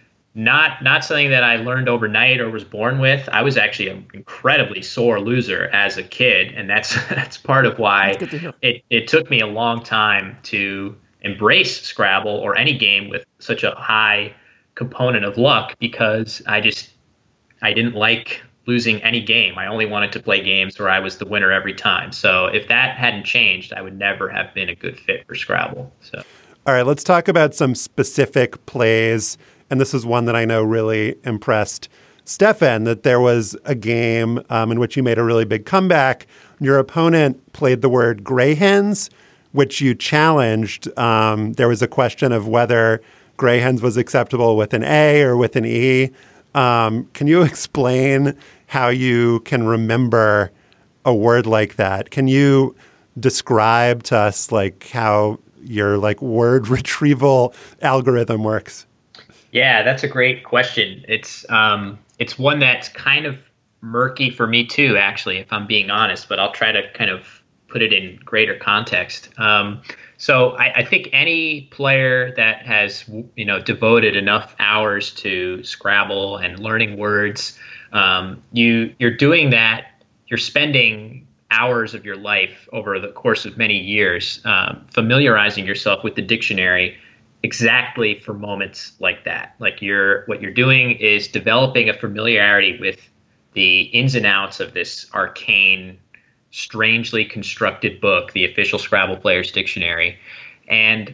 not not something that I learned overnight or was born with. I was actually an incredibly sore loser as a kid, and that's that's part of why it, it took me a long time to embrace Scrabble or any game with such a high component of luck, because I just I didn't like losing any game. I only wanted to play games where I was the winner every time. So if that hadn't changed, I would never have been a good fit for Scrabble. So, all right, let's talk about some specific plays. And this is one that I know really impressed Stefan, that there was a game um, in which you made a really big comeback. Your opponent played the word gray hens, which you challenged. Um, there was a question of whether gray hens was acceptable with an A or with an E. Um, can you explain how you can remember a word like that? Can you describe to us like how your like word retrieval algorithm works? Yeah, that's a great question. It's um, it's one that's kind of murky for me too, actually, if I'm being honest, but I'll try to kind of put it in greater context. Um, so I, I think any player that has, you know, devoted enough hours to Scrabble and learning words, um, you you're doing that. You're spending hours of your life over the course of many years, um, familiarizing yourself with the dictionary exactly for moments like that. Like you're what you're doing is developing a familiarity with the ins and outs of this arcane, strangely constructed book, the official Scrabble Players Dictionary. And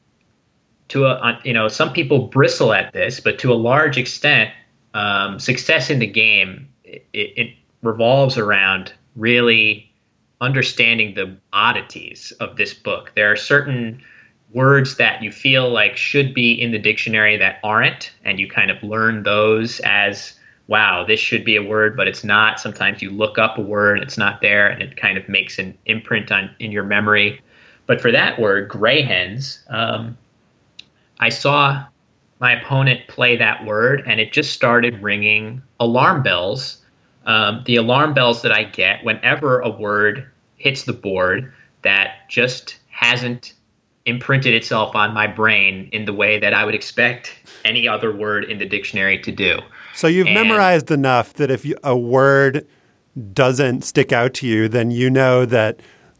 to a, you know, some people bristle at this, but to a large extent, um, success in the game, it, it revolves around really understanding the oddities of this book. There are certain words that you feel like should be in the dictionary that aren't, and you kind of learn those as, wow, this should be a word, but it's not. Sometimes you look up a word and it's not there, and it kind of makes an imprint on in your memory. But for that word, gray hens, um, I saw my opponent play that word, and it just started ringing alarm bells. Um, the alarm bells that I get whenever a word hits the board that just hasn't imprinted itself on my brain in the way that I would expect any other word in the dictionary to do. So you've and, memorized enough that if you, a word doesn't stick out to you, then you know that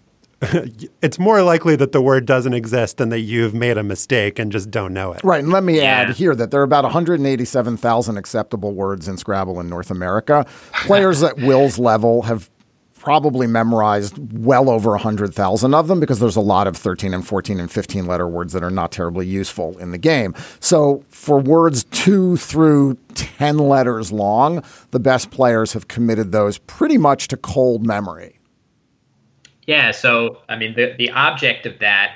it's more likely that the word doesn't exist than that you've made a mistake and just don't know it. Right. And let me yeah. add here that there are about one hundred eighty-seven thousand acceptable words in Scrabble in North America. Players at Will's level have probably memorized well over one hundred thousand of them because there's a lot of thirteen and fourteen and fifteen letter words that are not terribly useful in the game. So for words two through ten letters long, the best players have committed those pretty much to cold memory. Yeah, so I mean, the the object of that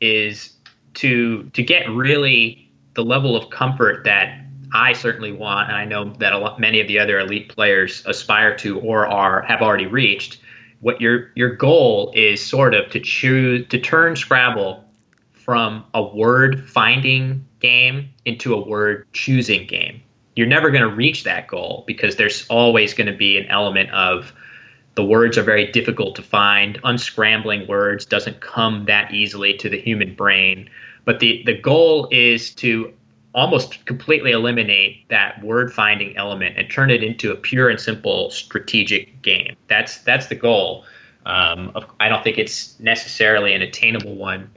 is to to get really the level of comfort that I certainly want, and I know that a lot, many of the other elite players aspire to or are have already reached. What your your goal is sort of to choose to turn Scrabble from a word finding game into a word choosing game. You're never going to reach that goal because there's always going to be an element of the words are very difficult to find. Unscrambling words doesn't come that easily to the human brain. But the, the goal is to almost completely eliminate that word finding element and turn it into a pure and simple strategic game. That's that's the goal. Um, of, I don't think it's necessarily an attainable one.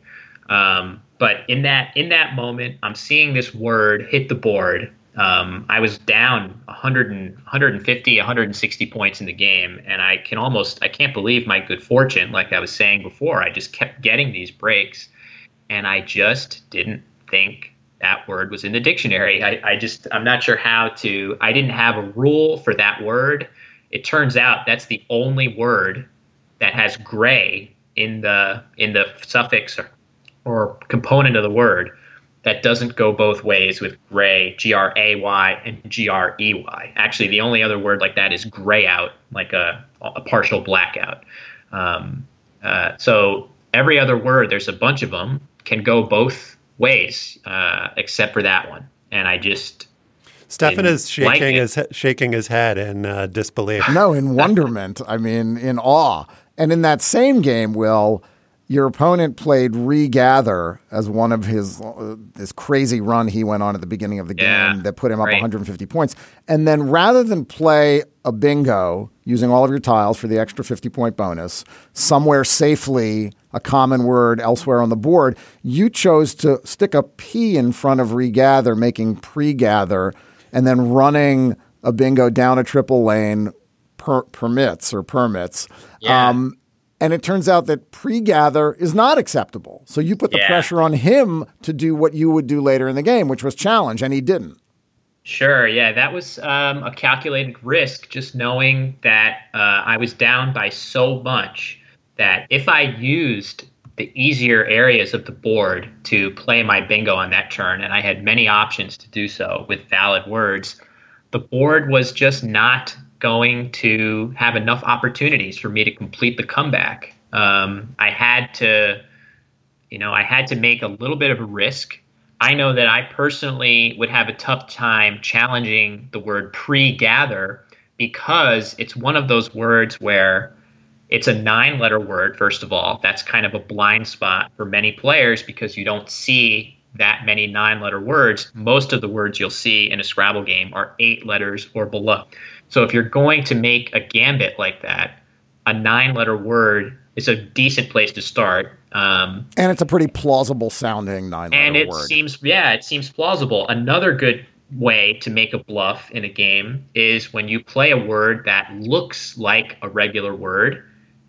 Um, but in that in that moment, I'm seeing this word hit the board. Um, I was down one hundred, one fifty, one hundred sixty points in the game, and I can almost, I can't believe my good fortune. Like I was saying before, I just kept getting these breaks, and I just didn't think that word was in the dictionary. I, I just, I'm not sure how to, I didn't have a rule for that word. It turns out that's the only word that has gray in the, in the suffix or, or component of the word that doesn't go both ways with gray, G R A Y, and G R E Y. Actually, the only other word like that is gray out, like a, a partial blackout. Um, uh, so every other word, there's a bunch of them, can go both ways, uh, except for that one. And I just... Stefan is shaking like his shaking his head in uh, disbelief. No, in wonderment. I mean, in awe. And in that same game, Will, your opponent played Regather as one of his uh, this crazy run he went on at the beginning of the game yeah, that put him up right. one hundred fifty points. And then rather than play a bingo using all of your tiles for the extra fifty point bonus, somewhere safely a common word elsewhere on the board, you chose to stick a P in front of Regather, making Pregather, and then running a bingo down a triple lane per- permits or permits. Yeah. Um, And it turns out that Pregather is not acceptable. So you put the yeah. pressure on him to do what you would do later in the game, which was challenge, and he didn't. Sure, yeah, that was um, a calculated risk, just knowing that uh, I was down by so much that if I used the easier areas of the board to play my bingo on that turn, and I had many options to do so with valid words, the board was just not going to have enough opportunities for me to complete the comeback. Um, I had to, you know, I had to make a little bit of a risk. I know that I personally would have a tough time challenging the word pre-gather because it's one of those words where it's a nine-letter word, first of all. That's kind of a blind spot for many players because you don't see that many nine-letter words. Most of the words you'll see in a Scrabble game are eight letters or below. So if you're going to make a gambit like that, a nine-letter word is a decent place to start. Um, and it's a pretty plausible sounding nine-letter word. And it word. seems, yeah, it seems plausible. Another good way to make a bluff in a game is when you play a word that looks like a regular word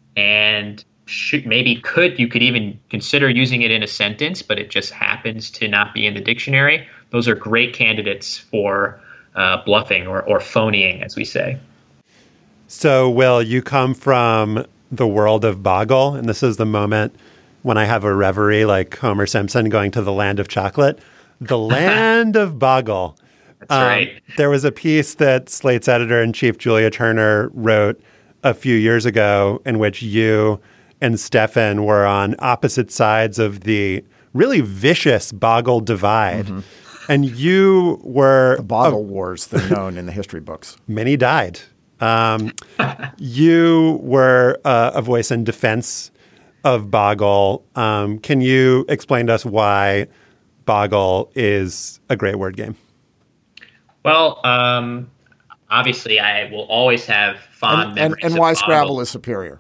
and should, maybe could, you could even consider using it in a sentence, but it just happens to not be in the dictionary. Those are great candidates for Uh, bluffing or, or phonying, as we say. So, Will, you come from the world of Boggle, and this is the moment when I have a reverie like Homer Simpson going to the land of chocolate. The land of Boggle. That's um, right. There was a piece that Slate's editor-in-chief, Julia Turner, wrote a few years ago in which you and Stefan were on opposite sides of the really vicious Boggle divide. Mm-hmm. And you were... The Boggle uh, Wars, they're known in the history books. Many died. Um, you were uh, a voice in defense of Boggle. Um, can you explain to us why Boggle is a great word game? Well, um, obviously, I will always have fond and, memories and, and of why Boggle. Scrabble is superior.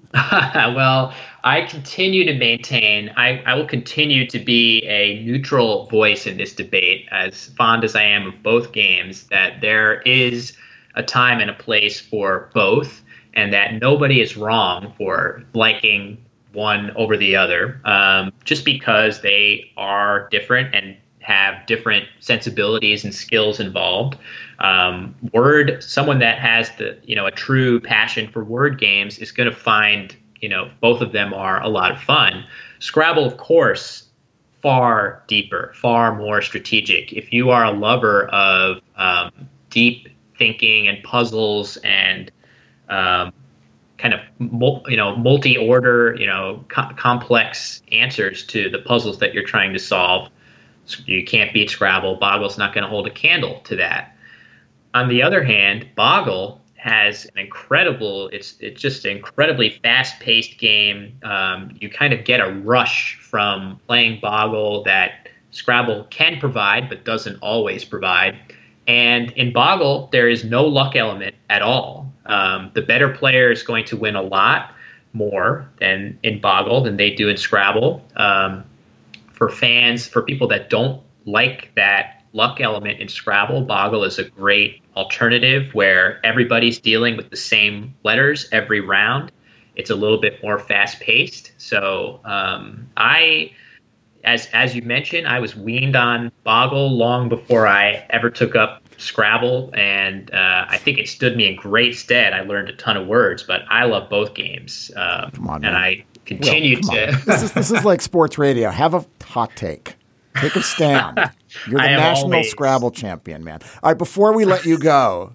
Well, I continue to maintain, I, I will continue to be a neutral voice in this debate, as fond as I am of both games, that there is a time and a place for both, and that nobody is wrong for liking one over the other, um, just because they are different and have different sensibilities and skills involved. Um, word, someone that has the, you know, a true passion for word games is going to find, you know, both of them are a lot of fun. Scrabble, of course, far deeper, far more strategic. If you are a lover of um, deep thinking and puzzles and um, kind of, you know, multi-order, you know, co- complex answers to the puzzles that you're trying to solve, you can't beat Scrabble. Boggle's not going to hold a candle to that. On the other hand, Boggle has an incredible, it's it's just an incredibly fast-paced game. Um, you kind of get a rush from playing Boggle that Scrabble can provide, but doesn't always provide. And in Boggle, there is no luck element at all. Um, the better player is going to win a lot more than in Boggle than they do in Scrabble. Um, For fans, for people that don't like that luck element in Scrabble, Boggle is a great alternative where everybody's dealing with the same letters every round. It's a little bit more fast-paced. So um, I, as as you mentioned, I was weaned on Boggle long before I ever took up Scrabble, and uh, I think it stood me in great stead. I learned a ton of words, but I love both games. Um, Come on, and man. I continue Will, to. this is this is like sports radio. Have a hot take. Take a stand. You're the national always... Scrabble champion, man. All right, before we let you go,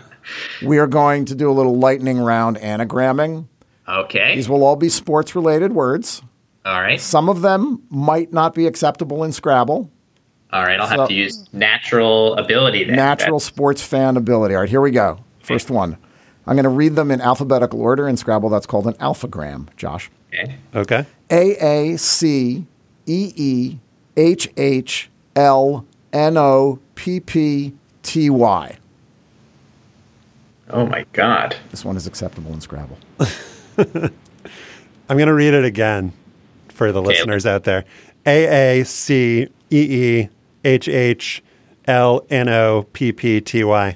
we are going to do a little lightning round anagramming. Okay. These will all be sports-related words. All right. Some of them might not be acceptable in Scrabble. All right, I'll so, have to use natural ability then. Natural That's... sports fan ability. All right, here we go. First one. I'm going to read them in alphabetical order. In Scrabble, that's called an alphagram, Josh. Okay. Okay. A A C E E H H L N O P P T Y. Oh, my God. This one is acceptable in Scrabble. I'm going to read it again for the okay. listeners out there. A A C E E H H L N O P P T Y.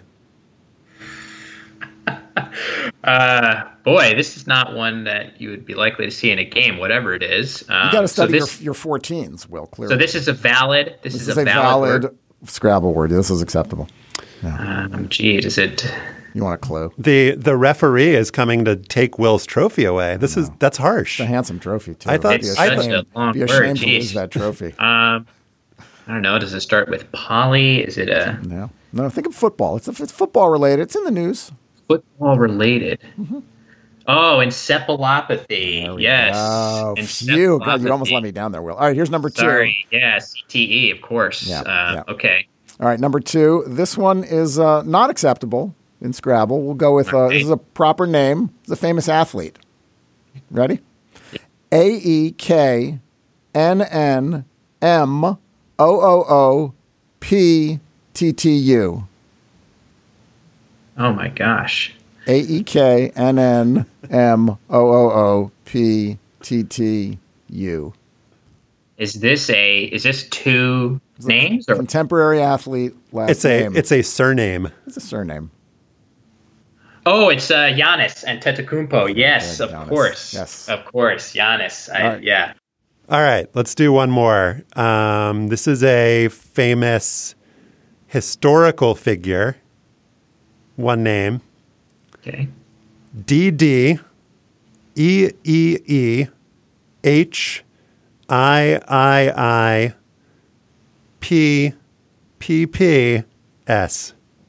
Uh, boy, this is not one that you would be likely to see in a game, whatever it is. Um, you got to study so this, your, your fourteens, Will, clearly. So this is a valid, this, this is, is a, a valid, valid word. Scrabble word. This is acceptable. Yeah. Um, geez, is it... You want a clue? The the referee is coming to take Will's trophy away. This no. is that's harsh. It's a handsome trophy, too. I thought it's be such ashamed, a long be ashamed word. to Jeez. lose that trophy. Um, I don't know. Does it start with poly? Is it a... No. No, think of football. It's, it's football related. It's in the news. Football related. Mm-hmm. Oh, encephalopathy. Yes. Oh, phew. God, you almost let me down there, Will. All right, here's number two. Sorry. Yeah, C T E, of course. Yeah, uh, yeah. Okay. All right, number two. This one is uh, not acceptable in Scrabble. We'll go with, uh, this is a proper name. It's a famous athlete. Ready? A E K N N M O O O P T T U. Oh, my gosh. A E K N N M O O O P T T U. Is this a is this two it's names or contemporary athlete last it's a name? It's a surname. It's a surname. Oh, it's uh, Giannis Antetokounmpo. Yes, yeah, of Giannis. course. Yes, of course, Giannis. I, right. Yeah. All right, let's do one more. Um, this is a famous historical figure. One name. Okay. D D E E E H I I I P P P S.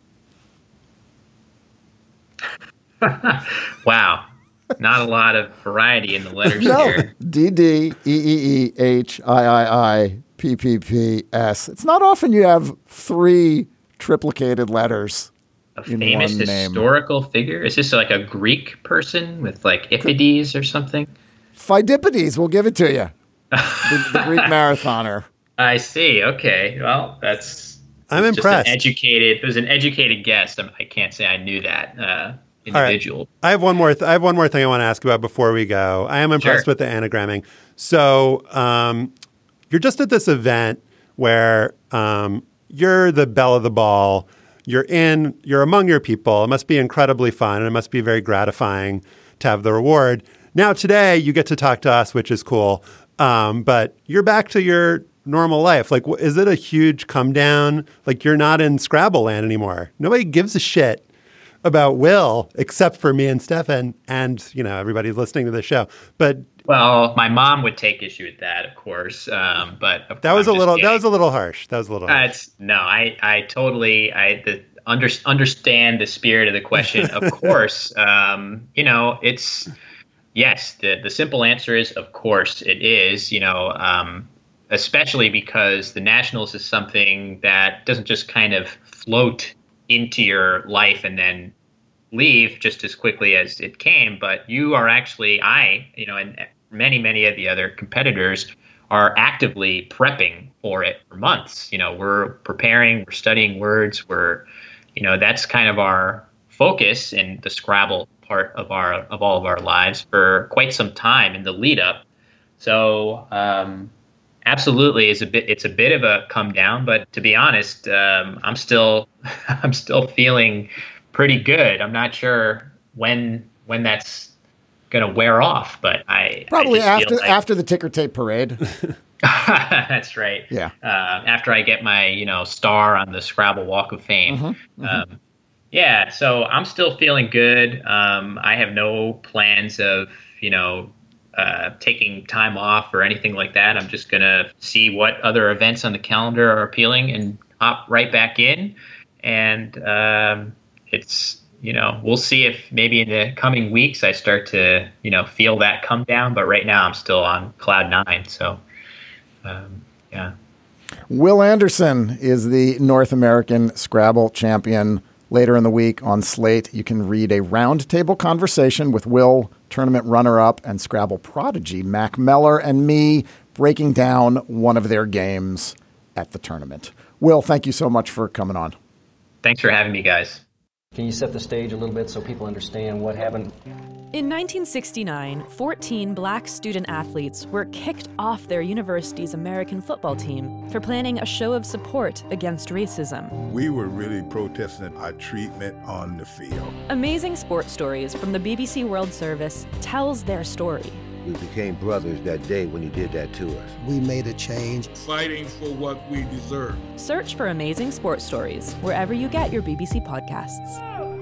Wow. Not a lot of variety in the letters No, here. D D E E E H I I I P P P S. It's not often you have three triplicated letters A in famous one name. historical figure? Is this like a Greek person with like Iphides or something? Pheidippides, we'll give it to you. The, the Greek marathoner. I see. Okay. Well, that's I'm just impressed. An educated. It was an educated guess. I'm, I can't say I knew that uh, individual. All right. I have one more. Th- I have one more thing I want to ask about before we go. I am impressed Sure. with the anagramming. So um, you're just at this event where um, you're the belle of the ball. You're in. You're among your people. It must be incredibly fun, and it must be very gratifying to have the reward. Now today you get to talk to us, which is cool. Um, but you're back to your normal life. Like, wh- is it a huge come down? Like, you're not in Scrabble land anymore. Nobody gives a shit about Will except for me and Stefan and, you know, everybody listening to the show. But Well, my mom would take issue with that, of course. Um, but that was I'm a just little, kidding. that was a little harsh. That was a little Uh, harsh. it's no, I, I totally, I the, under, understand the spirit of the question. Of course, um, you know, it's yes. The the simple answer is, of course, it is. You know, um, especially because the Nationals is something that doesn't just kind of float into your life and then leave just as quickly as it came, but you are actually, I, you know, and many, many of the other competitors are actively prepping for it for months. You know, we're preparing, we're studying words, we're, you know, that's kind of our focus in the Scrabble part of our, of all of our lives for quite some time in the lead up. So, um, absolutely, is a bit. It's a bit of a come down, but to be honest, um, I'm still, I'm still feeling pretty good. I'm not sure when when that's gonna wear off, but I Probably I just after feel like, after the ticker tape parade. that's right. Yeah. Uh, after I get my you know star on the Scrabble Walk of Fame. Mm-hmm, mm-hmm. Um, yeah. So I'm still feeling good. Um, I have no plans of you know. Uh, taking time off or anything like that. I'm just going to see what other events on the calendar are appealing and hop right back in. And um, it's, you know, we'll see if maybe in the coming weeks I start to, you know, feel that come down. But right now I'm still on cloud nine. So, um, yeah. Will Anderson is the North American Scrabble champion. Later in the week on Slate, you can read a roundtable conversation with Will, tournament runner-up, and Scrabble prodigy Mac Meller and me breaking down one of their games at the tournament. Will, thank you so much for coming on. Thanks for having me, guys. Can you set the stage a little bit so people understand what happened? In nineteen sixty-nine, fourteen black student athletes were kicked off their university's American football team for planning a show of support against racism. We were really protesting our treatment on the field. Amazing Sports Stories from the B B C World Service tells their story. We became brothers that day when you did that to us. We made a change. Fighting for what we deserve. Search for Amazing Sports Stories wherever you get your B B C podcasts.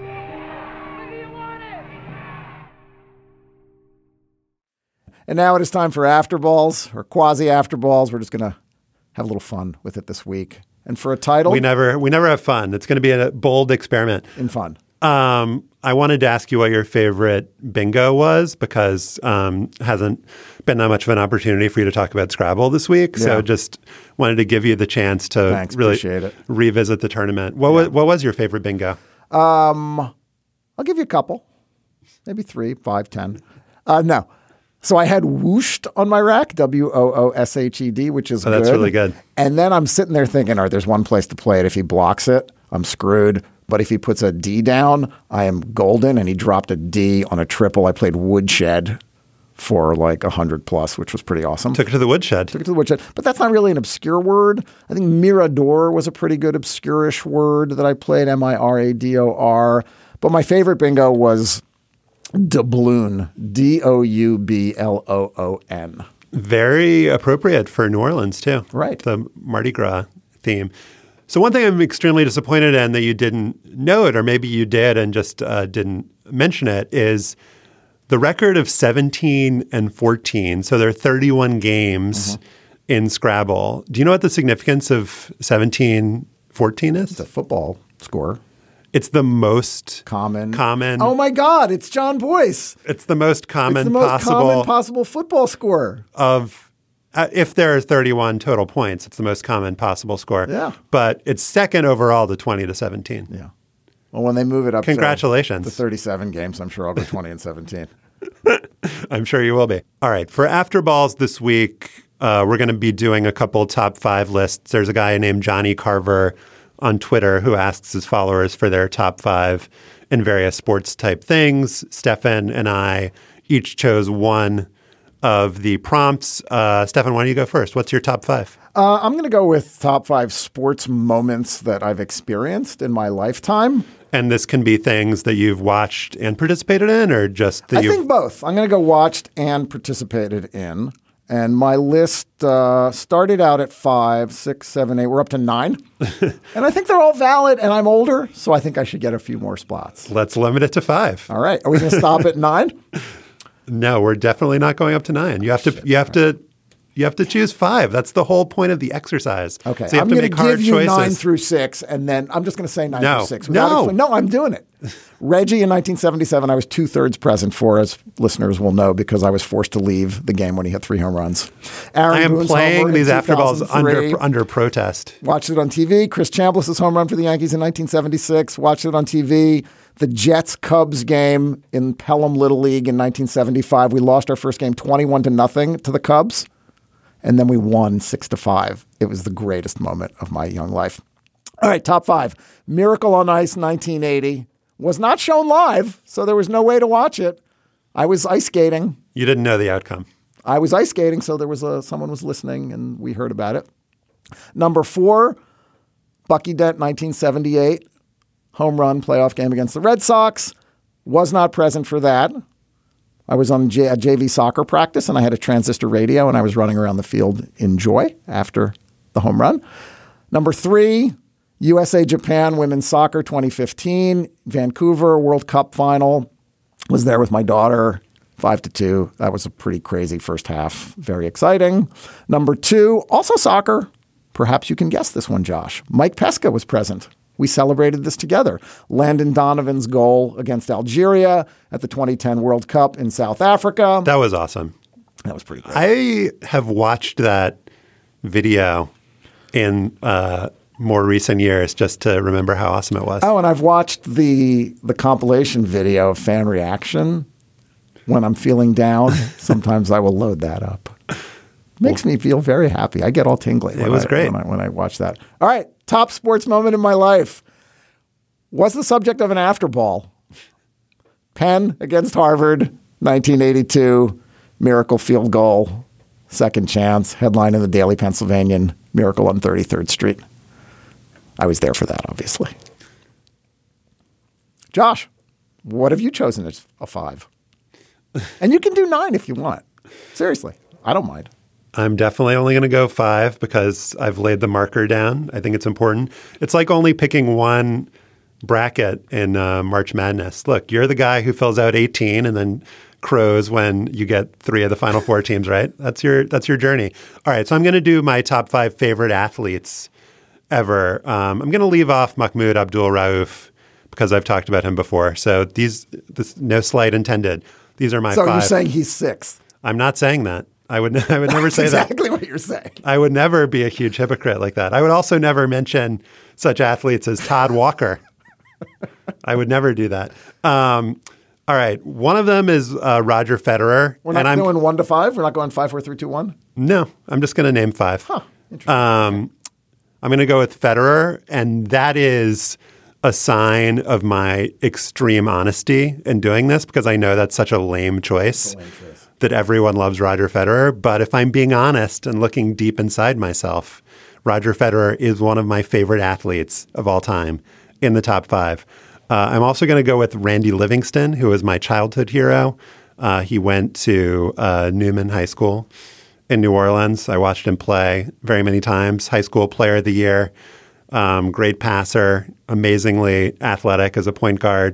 And now it is time for After Balls, or quasi After Balls. We're just going to have a little fun with it this week. And for a title, we never we never have fun. It's going to be a bold experiment. In fun. Um, I wanted to ask you what your favorite bingo was because um, hasn't been that much of an opportunity for you to talk about Scrabble this week. Yeah. So just wanted to give you the chance to Thanks, really appreciate it. revisit the tournament. What Yeah. was what was your favorite bingo? Um, I'll give you a couple, maybe three, five, ten. Uh, no. So I had whooshed on my rack, W O O S H E D, which is Oh, good. that's really good. And then I'm sitting there thinking, all right, there's one place to play it. If he blocks it, I'm screwed. But if he puts a D down, I am golden. And he dropped a D on a triple. I played Woodshed for like one hundred plus, which was pretty awesome. Took it to the Woodshed. Took it to the Woodshed. But that's not really an obscure word. I think Mirador was a pretty good obscure-ish word that I played, M I R A D O R. But my favorite bingo was doubloon, D O U B L O O N. Very appropriate for New Orleans, too. Right. The Mardi Gras theme. So one thing I'm extremely disappointed in that you didn't know it, or maybe you did and just uh, didn't mention it, is the record of seventeen and fourteen. So there are thirty-one games mm-hmm. in Scrabble. Do you know what the significance of seventeen fourteen is? It's a football score. It's the most common. Common. Oh my God! It's John Boyce. It's the most common. It's the most possible common possible football score of. Uh, if there are thirty-one total points, it's the most common possible score. Yeah. But it's second overall to twenty to seventeen. Yeah. Well, when they move it up, congratulations to, to thirty-seven games, I'm sure I'll go twenty and seventeen. I'm sure you will be. All right. For After Balls this week, uh, we're going to be doing a couple top five lists. There's a guy named Johnny Carver on Twitter who asks his followers for their top five in various sports type things. Stefan and I each chose one of the prompts. Uh, Stefan, why don't you go first? What's your top five? Uh, I'm going to go with top five sports moments that I've experienced in my lifetime. And this can be things that you've watched and participated in, or just that I you've... think both. I'm going to go watched and participated in. And my list uh, started out at five, six, seven, eight. We're up to nine. And I think they're all valid, and I'm older, so I think I should get a few more spots. Let's limit it to five. All right. Are we going to stop at nine? No, we're definitely not going up to nine. You have to you have to you have to choose five. That's the whole point of the exercise. Okay. So you have I'm to going make to hard give you choices. nine through six, and then I'm just going to say nine no. through six. No. No, I'm doing it. Reggie in nineteen seventy-seven, I was two-thirds present for, as listeners will know, because I was forced to leave the game when he hit three home runs. Aaron I am Boone's playing these after afterballs under under protest. Watched it on T V. Chris Chambliss' home run for the Yankees in nineteen seventy-six. Watched it on T V. The Jets-Cubs game in Pelham Little League in nineteen seventy-five. We lost our first game twenty-one to nothing to the Cubs, and then we won six to five. It was the greatest moment of my young life. All right, top five. Miracle on Ice, nineteen eighty. Was not shown live, so there was no way to watch it. I was ice skating. You didn't know the outcome. I was ice skating, so there was a someone was listening, and we heard about it. Number four, Bucky Dent, nineteen seventy-eight. Home run playoff game against the Red Sox. Was not present for that. I was on J- a J V soccer practice, and I had a transistor radio, and I was running around the field in joy after the home run. Number three, U S A Japan Women's Soccer twenty fifteen. Vancouver World Cup final. Was there with my daughter, five to two. That was a pretty crazy first half. Very exciting. Number two, also soccer. Perhaps you can guess this one, Josh. Mike Pesca was present. We celebrated this together. Landon Donovan's goal against Algeria at the twenty ten World Cup in South Africa. That was awesome. That was pretty great. I have watched that video in uh, more recent years just to remember how awesome it was. Oh, and I've watched the the compilation video of fan reaction when I'm feeling down. Sometimes I will load that up. Makes me feel very happy. I get all tingly. It was I, great. when I, when I watch that. All right. Top sports moment in my life was the subject of an afterball. Penn against Harvard, nineteen eighty-two, miracle field goal, second chance, headline in the Daily Pennsylvanian, miracle on thirty-third Street. I was there for that, obviously. Josh, what have you chosen as a five? And you can do nine if you want. Seriously, I don't mind. I'm definitely only going to go five because I've laid the marker down. I think it's important. It's like only picking one bracket in uh, March Madness. Look, you're the guy who fills out eighteen and then crows when you get three of the final four teams, right? That's your that's your journey. All right, so I'm going to do my top five favorite athletes ever. Um, I'm going to leave off Mahmoud Abdul-Rauf because I've talked about him before. So these, this, no slight intended. These are my so five. So you're saying he's sixth? I'm not saying that. I would I would never say exactly that. Exactly what you're saying. I would never be a huge hypocrite like that. I would also never mention such athletes as Todd Walker. I would never do that. Um, all right. One of them is uh, Roger Federer. We're not and going I'm, one to five? We're not going five, four, three, two, one? No. I'm just going to name five. Huh. Interesting. Um, I'm going to go with Federer, and that is a sign of my extreme honesty in doing this because I know that's such a lame choice. A lame choice. That everyone loves Roger Federer. But if I'm being honest and looking deep inside myself, Roger Federer is one of my favorite athletes of all time in the top five. Uh, I'm also going to go with Randy Livingston, who was my childhood hero. Uh, he went to uh, Newman High School in New Orleans. I watched him play very many times. High school player of the year, um, great passer, amazingly athletic as a point guard.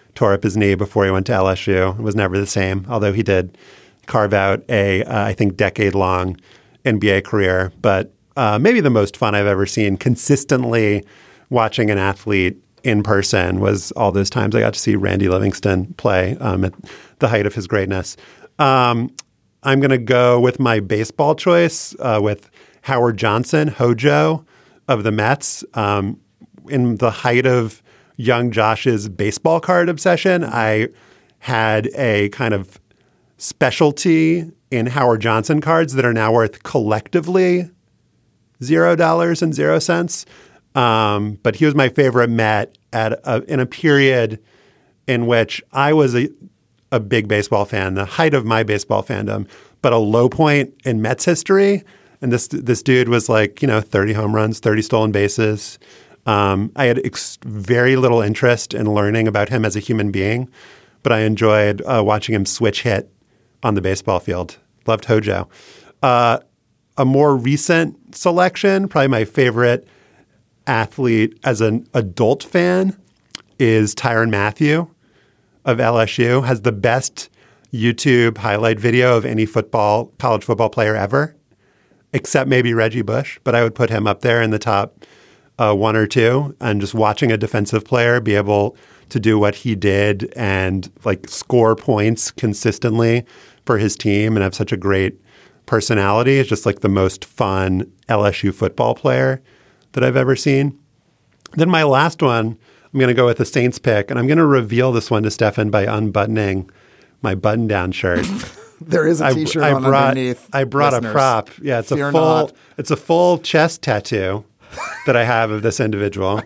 tore up his knee before he went to L S U. It was never the same, although he did carve out a, uh, I think, decade-long N B A career. But uh, maybe the most fun I've ever seen consistently watching an athlete in person was all those times I got to see Randy Livingston play um, at the height of his greatness. Um, I'm going to go with my baseball choice uh, with Howard Johnson, Hojo of the Mets. Um, in the height of young Josh's baseball card obsession, I had a kind of specialty in Howard Johnson cards that are now worth collectively zero dollars and zero cents. Um, but he was my favorite Met at a, in a period in which I was a, a big baseball fan, the height of my baseball fandom, but a low point in Mets history. And this this dude was like, you know, thirty home runs, thirty stolen bases. Um, I had ex- very little interest in learning about him as a human being, but I enjoyed uh, watching him switch hit on the baseball field. Loved Hojo. Uh, a more recent selection, probably my favorite athlete as an adult fan, is Tyrann Mathieu of L S U. Has the best YouTube highlight video of any football, college football player ever, except maybe Reggie Bush. But I would put him up there in the top uh, one or two. And just watching a defensive player be able to do what he did and like score points consistently for his team and have such a great personality is just like the most fun L S U football player that I've ever seen. Then my last one, I'm going to go with the Saints pick, and I'm going to reveal this one to Stefan by unbuttoning my button-down shirt. There is a T-shirt I, I on brought, underneath. I brought listeners. a prop. Yeah, it's Fear a full. not. It's a full chest tattoo that I have of this individual.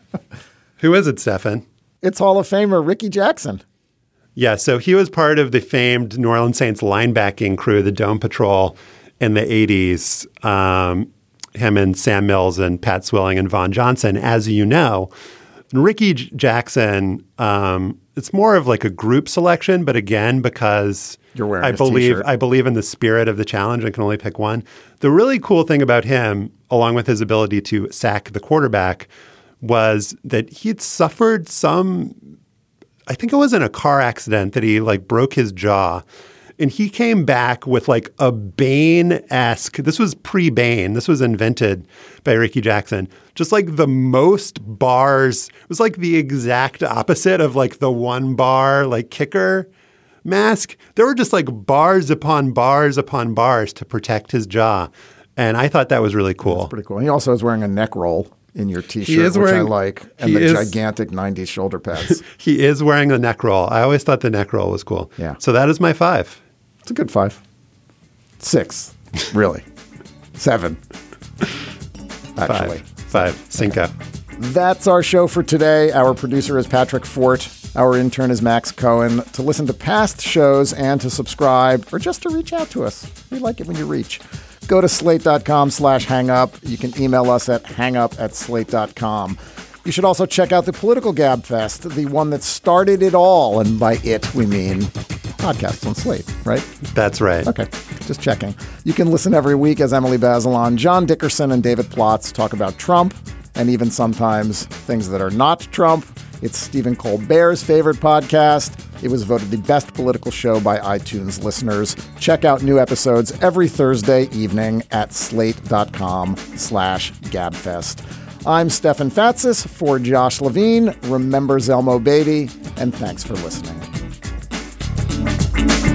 Who is it, Stefan? It's Hall of Famer Ricky Jackson. Yeah, so he was part of the famed New Orleans Saints linebacking crew, the Dome Patrol, in the eighties. Um, him and Sam Mills and Pat Swilling and Vaughn Johnson, as you know. Ricky J- Jackson, um, it's more of like a group selection, but again, because You're wearing I his believe t-shirt. I believe in the spirit of the challenge and can only pick one. The really cool thing about him, along with his ability to sack the quarterback, was that he'd suffered some, I think it was in a car accident that he like broke his jaw. And he came back with like a Bane-esque, this was pre-Bane, this was invented by Ricky Jackson, just like the most bars, it was like the exact opposite of like the one bar like kicker mask. There were just like bars upon bars upon bars to protect his jaw. And I thought that was really cool. That's pretty cool. He also is wearing a neck roll in your T-shirt, He is which wearing- I like, and he the is- gigantic nineties shoulder pads. He is wearing the neck roll. I always thought the neck roll was cool. Yeah. So that is my five. It's a good five. Six, really. Seven, actually. Five. Five. Cinco. That's our show for today. Our producer is Patrick Fort. Our intern is Max Cohen. To listen to past shows and to subscribe, or just to reach out to us, we like it when you reach. Go to slate.com slash hangup. You can email us at hangup at slate dot com. You should also check out the Political Gab Fest, the one that started it all. And by it, we mean podcasts on Slate, right? That's right. Okay, just checking. You can listen every week as Emily Bazelon, John Dickerson, and David Plotz talk about Trump, and even sometimes things that are not Trump. It's Stephen Colbert's favorite podcast. It was voted the best political show by iTunes listeners. Check out new episodes every Thursday evening at slate.com slash gabfest. I'm Stefan Fatsis for Josh Levine. Remember Zelmo Beatty, and thanks for listening.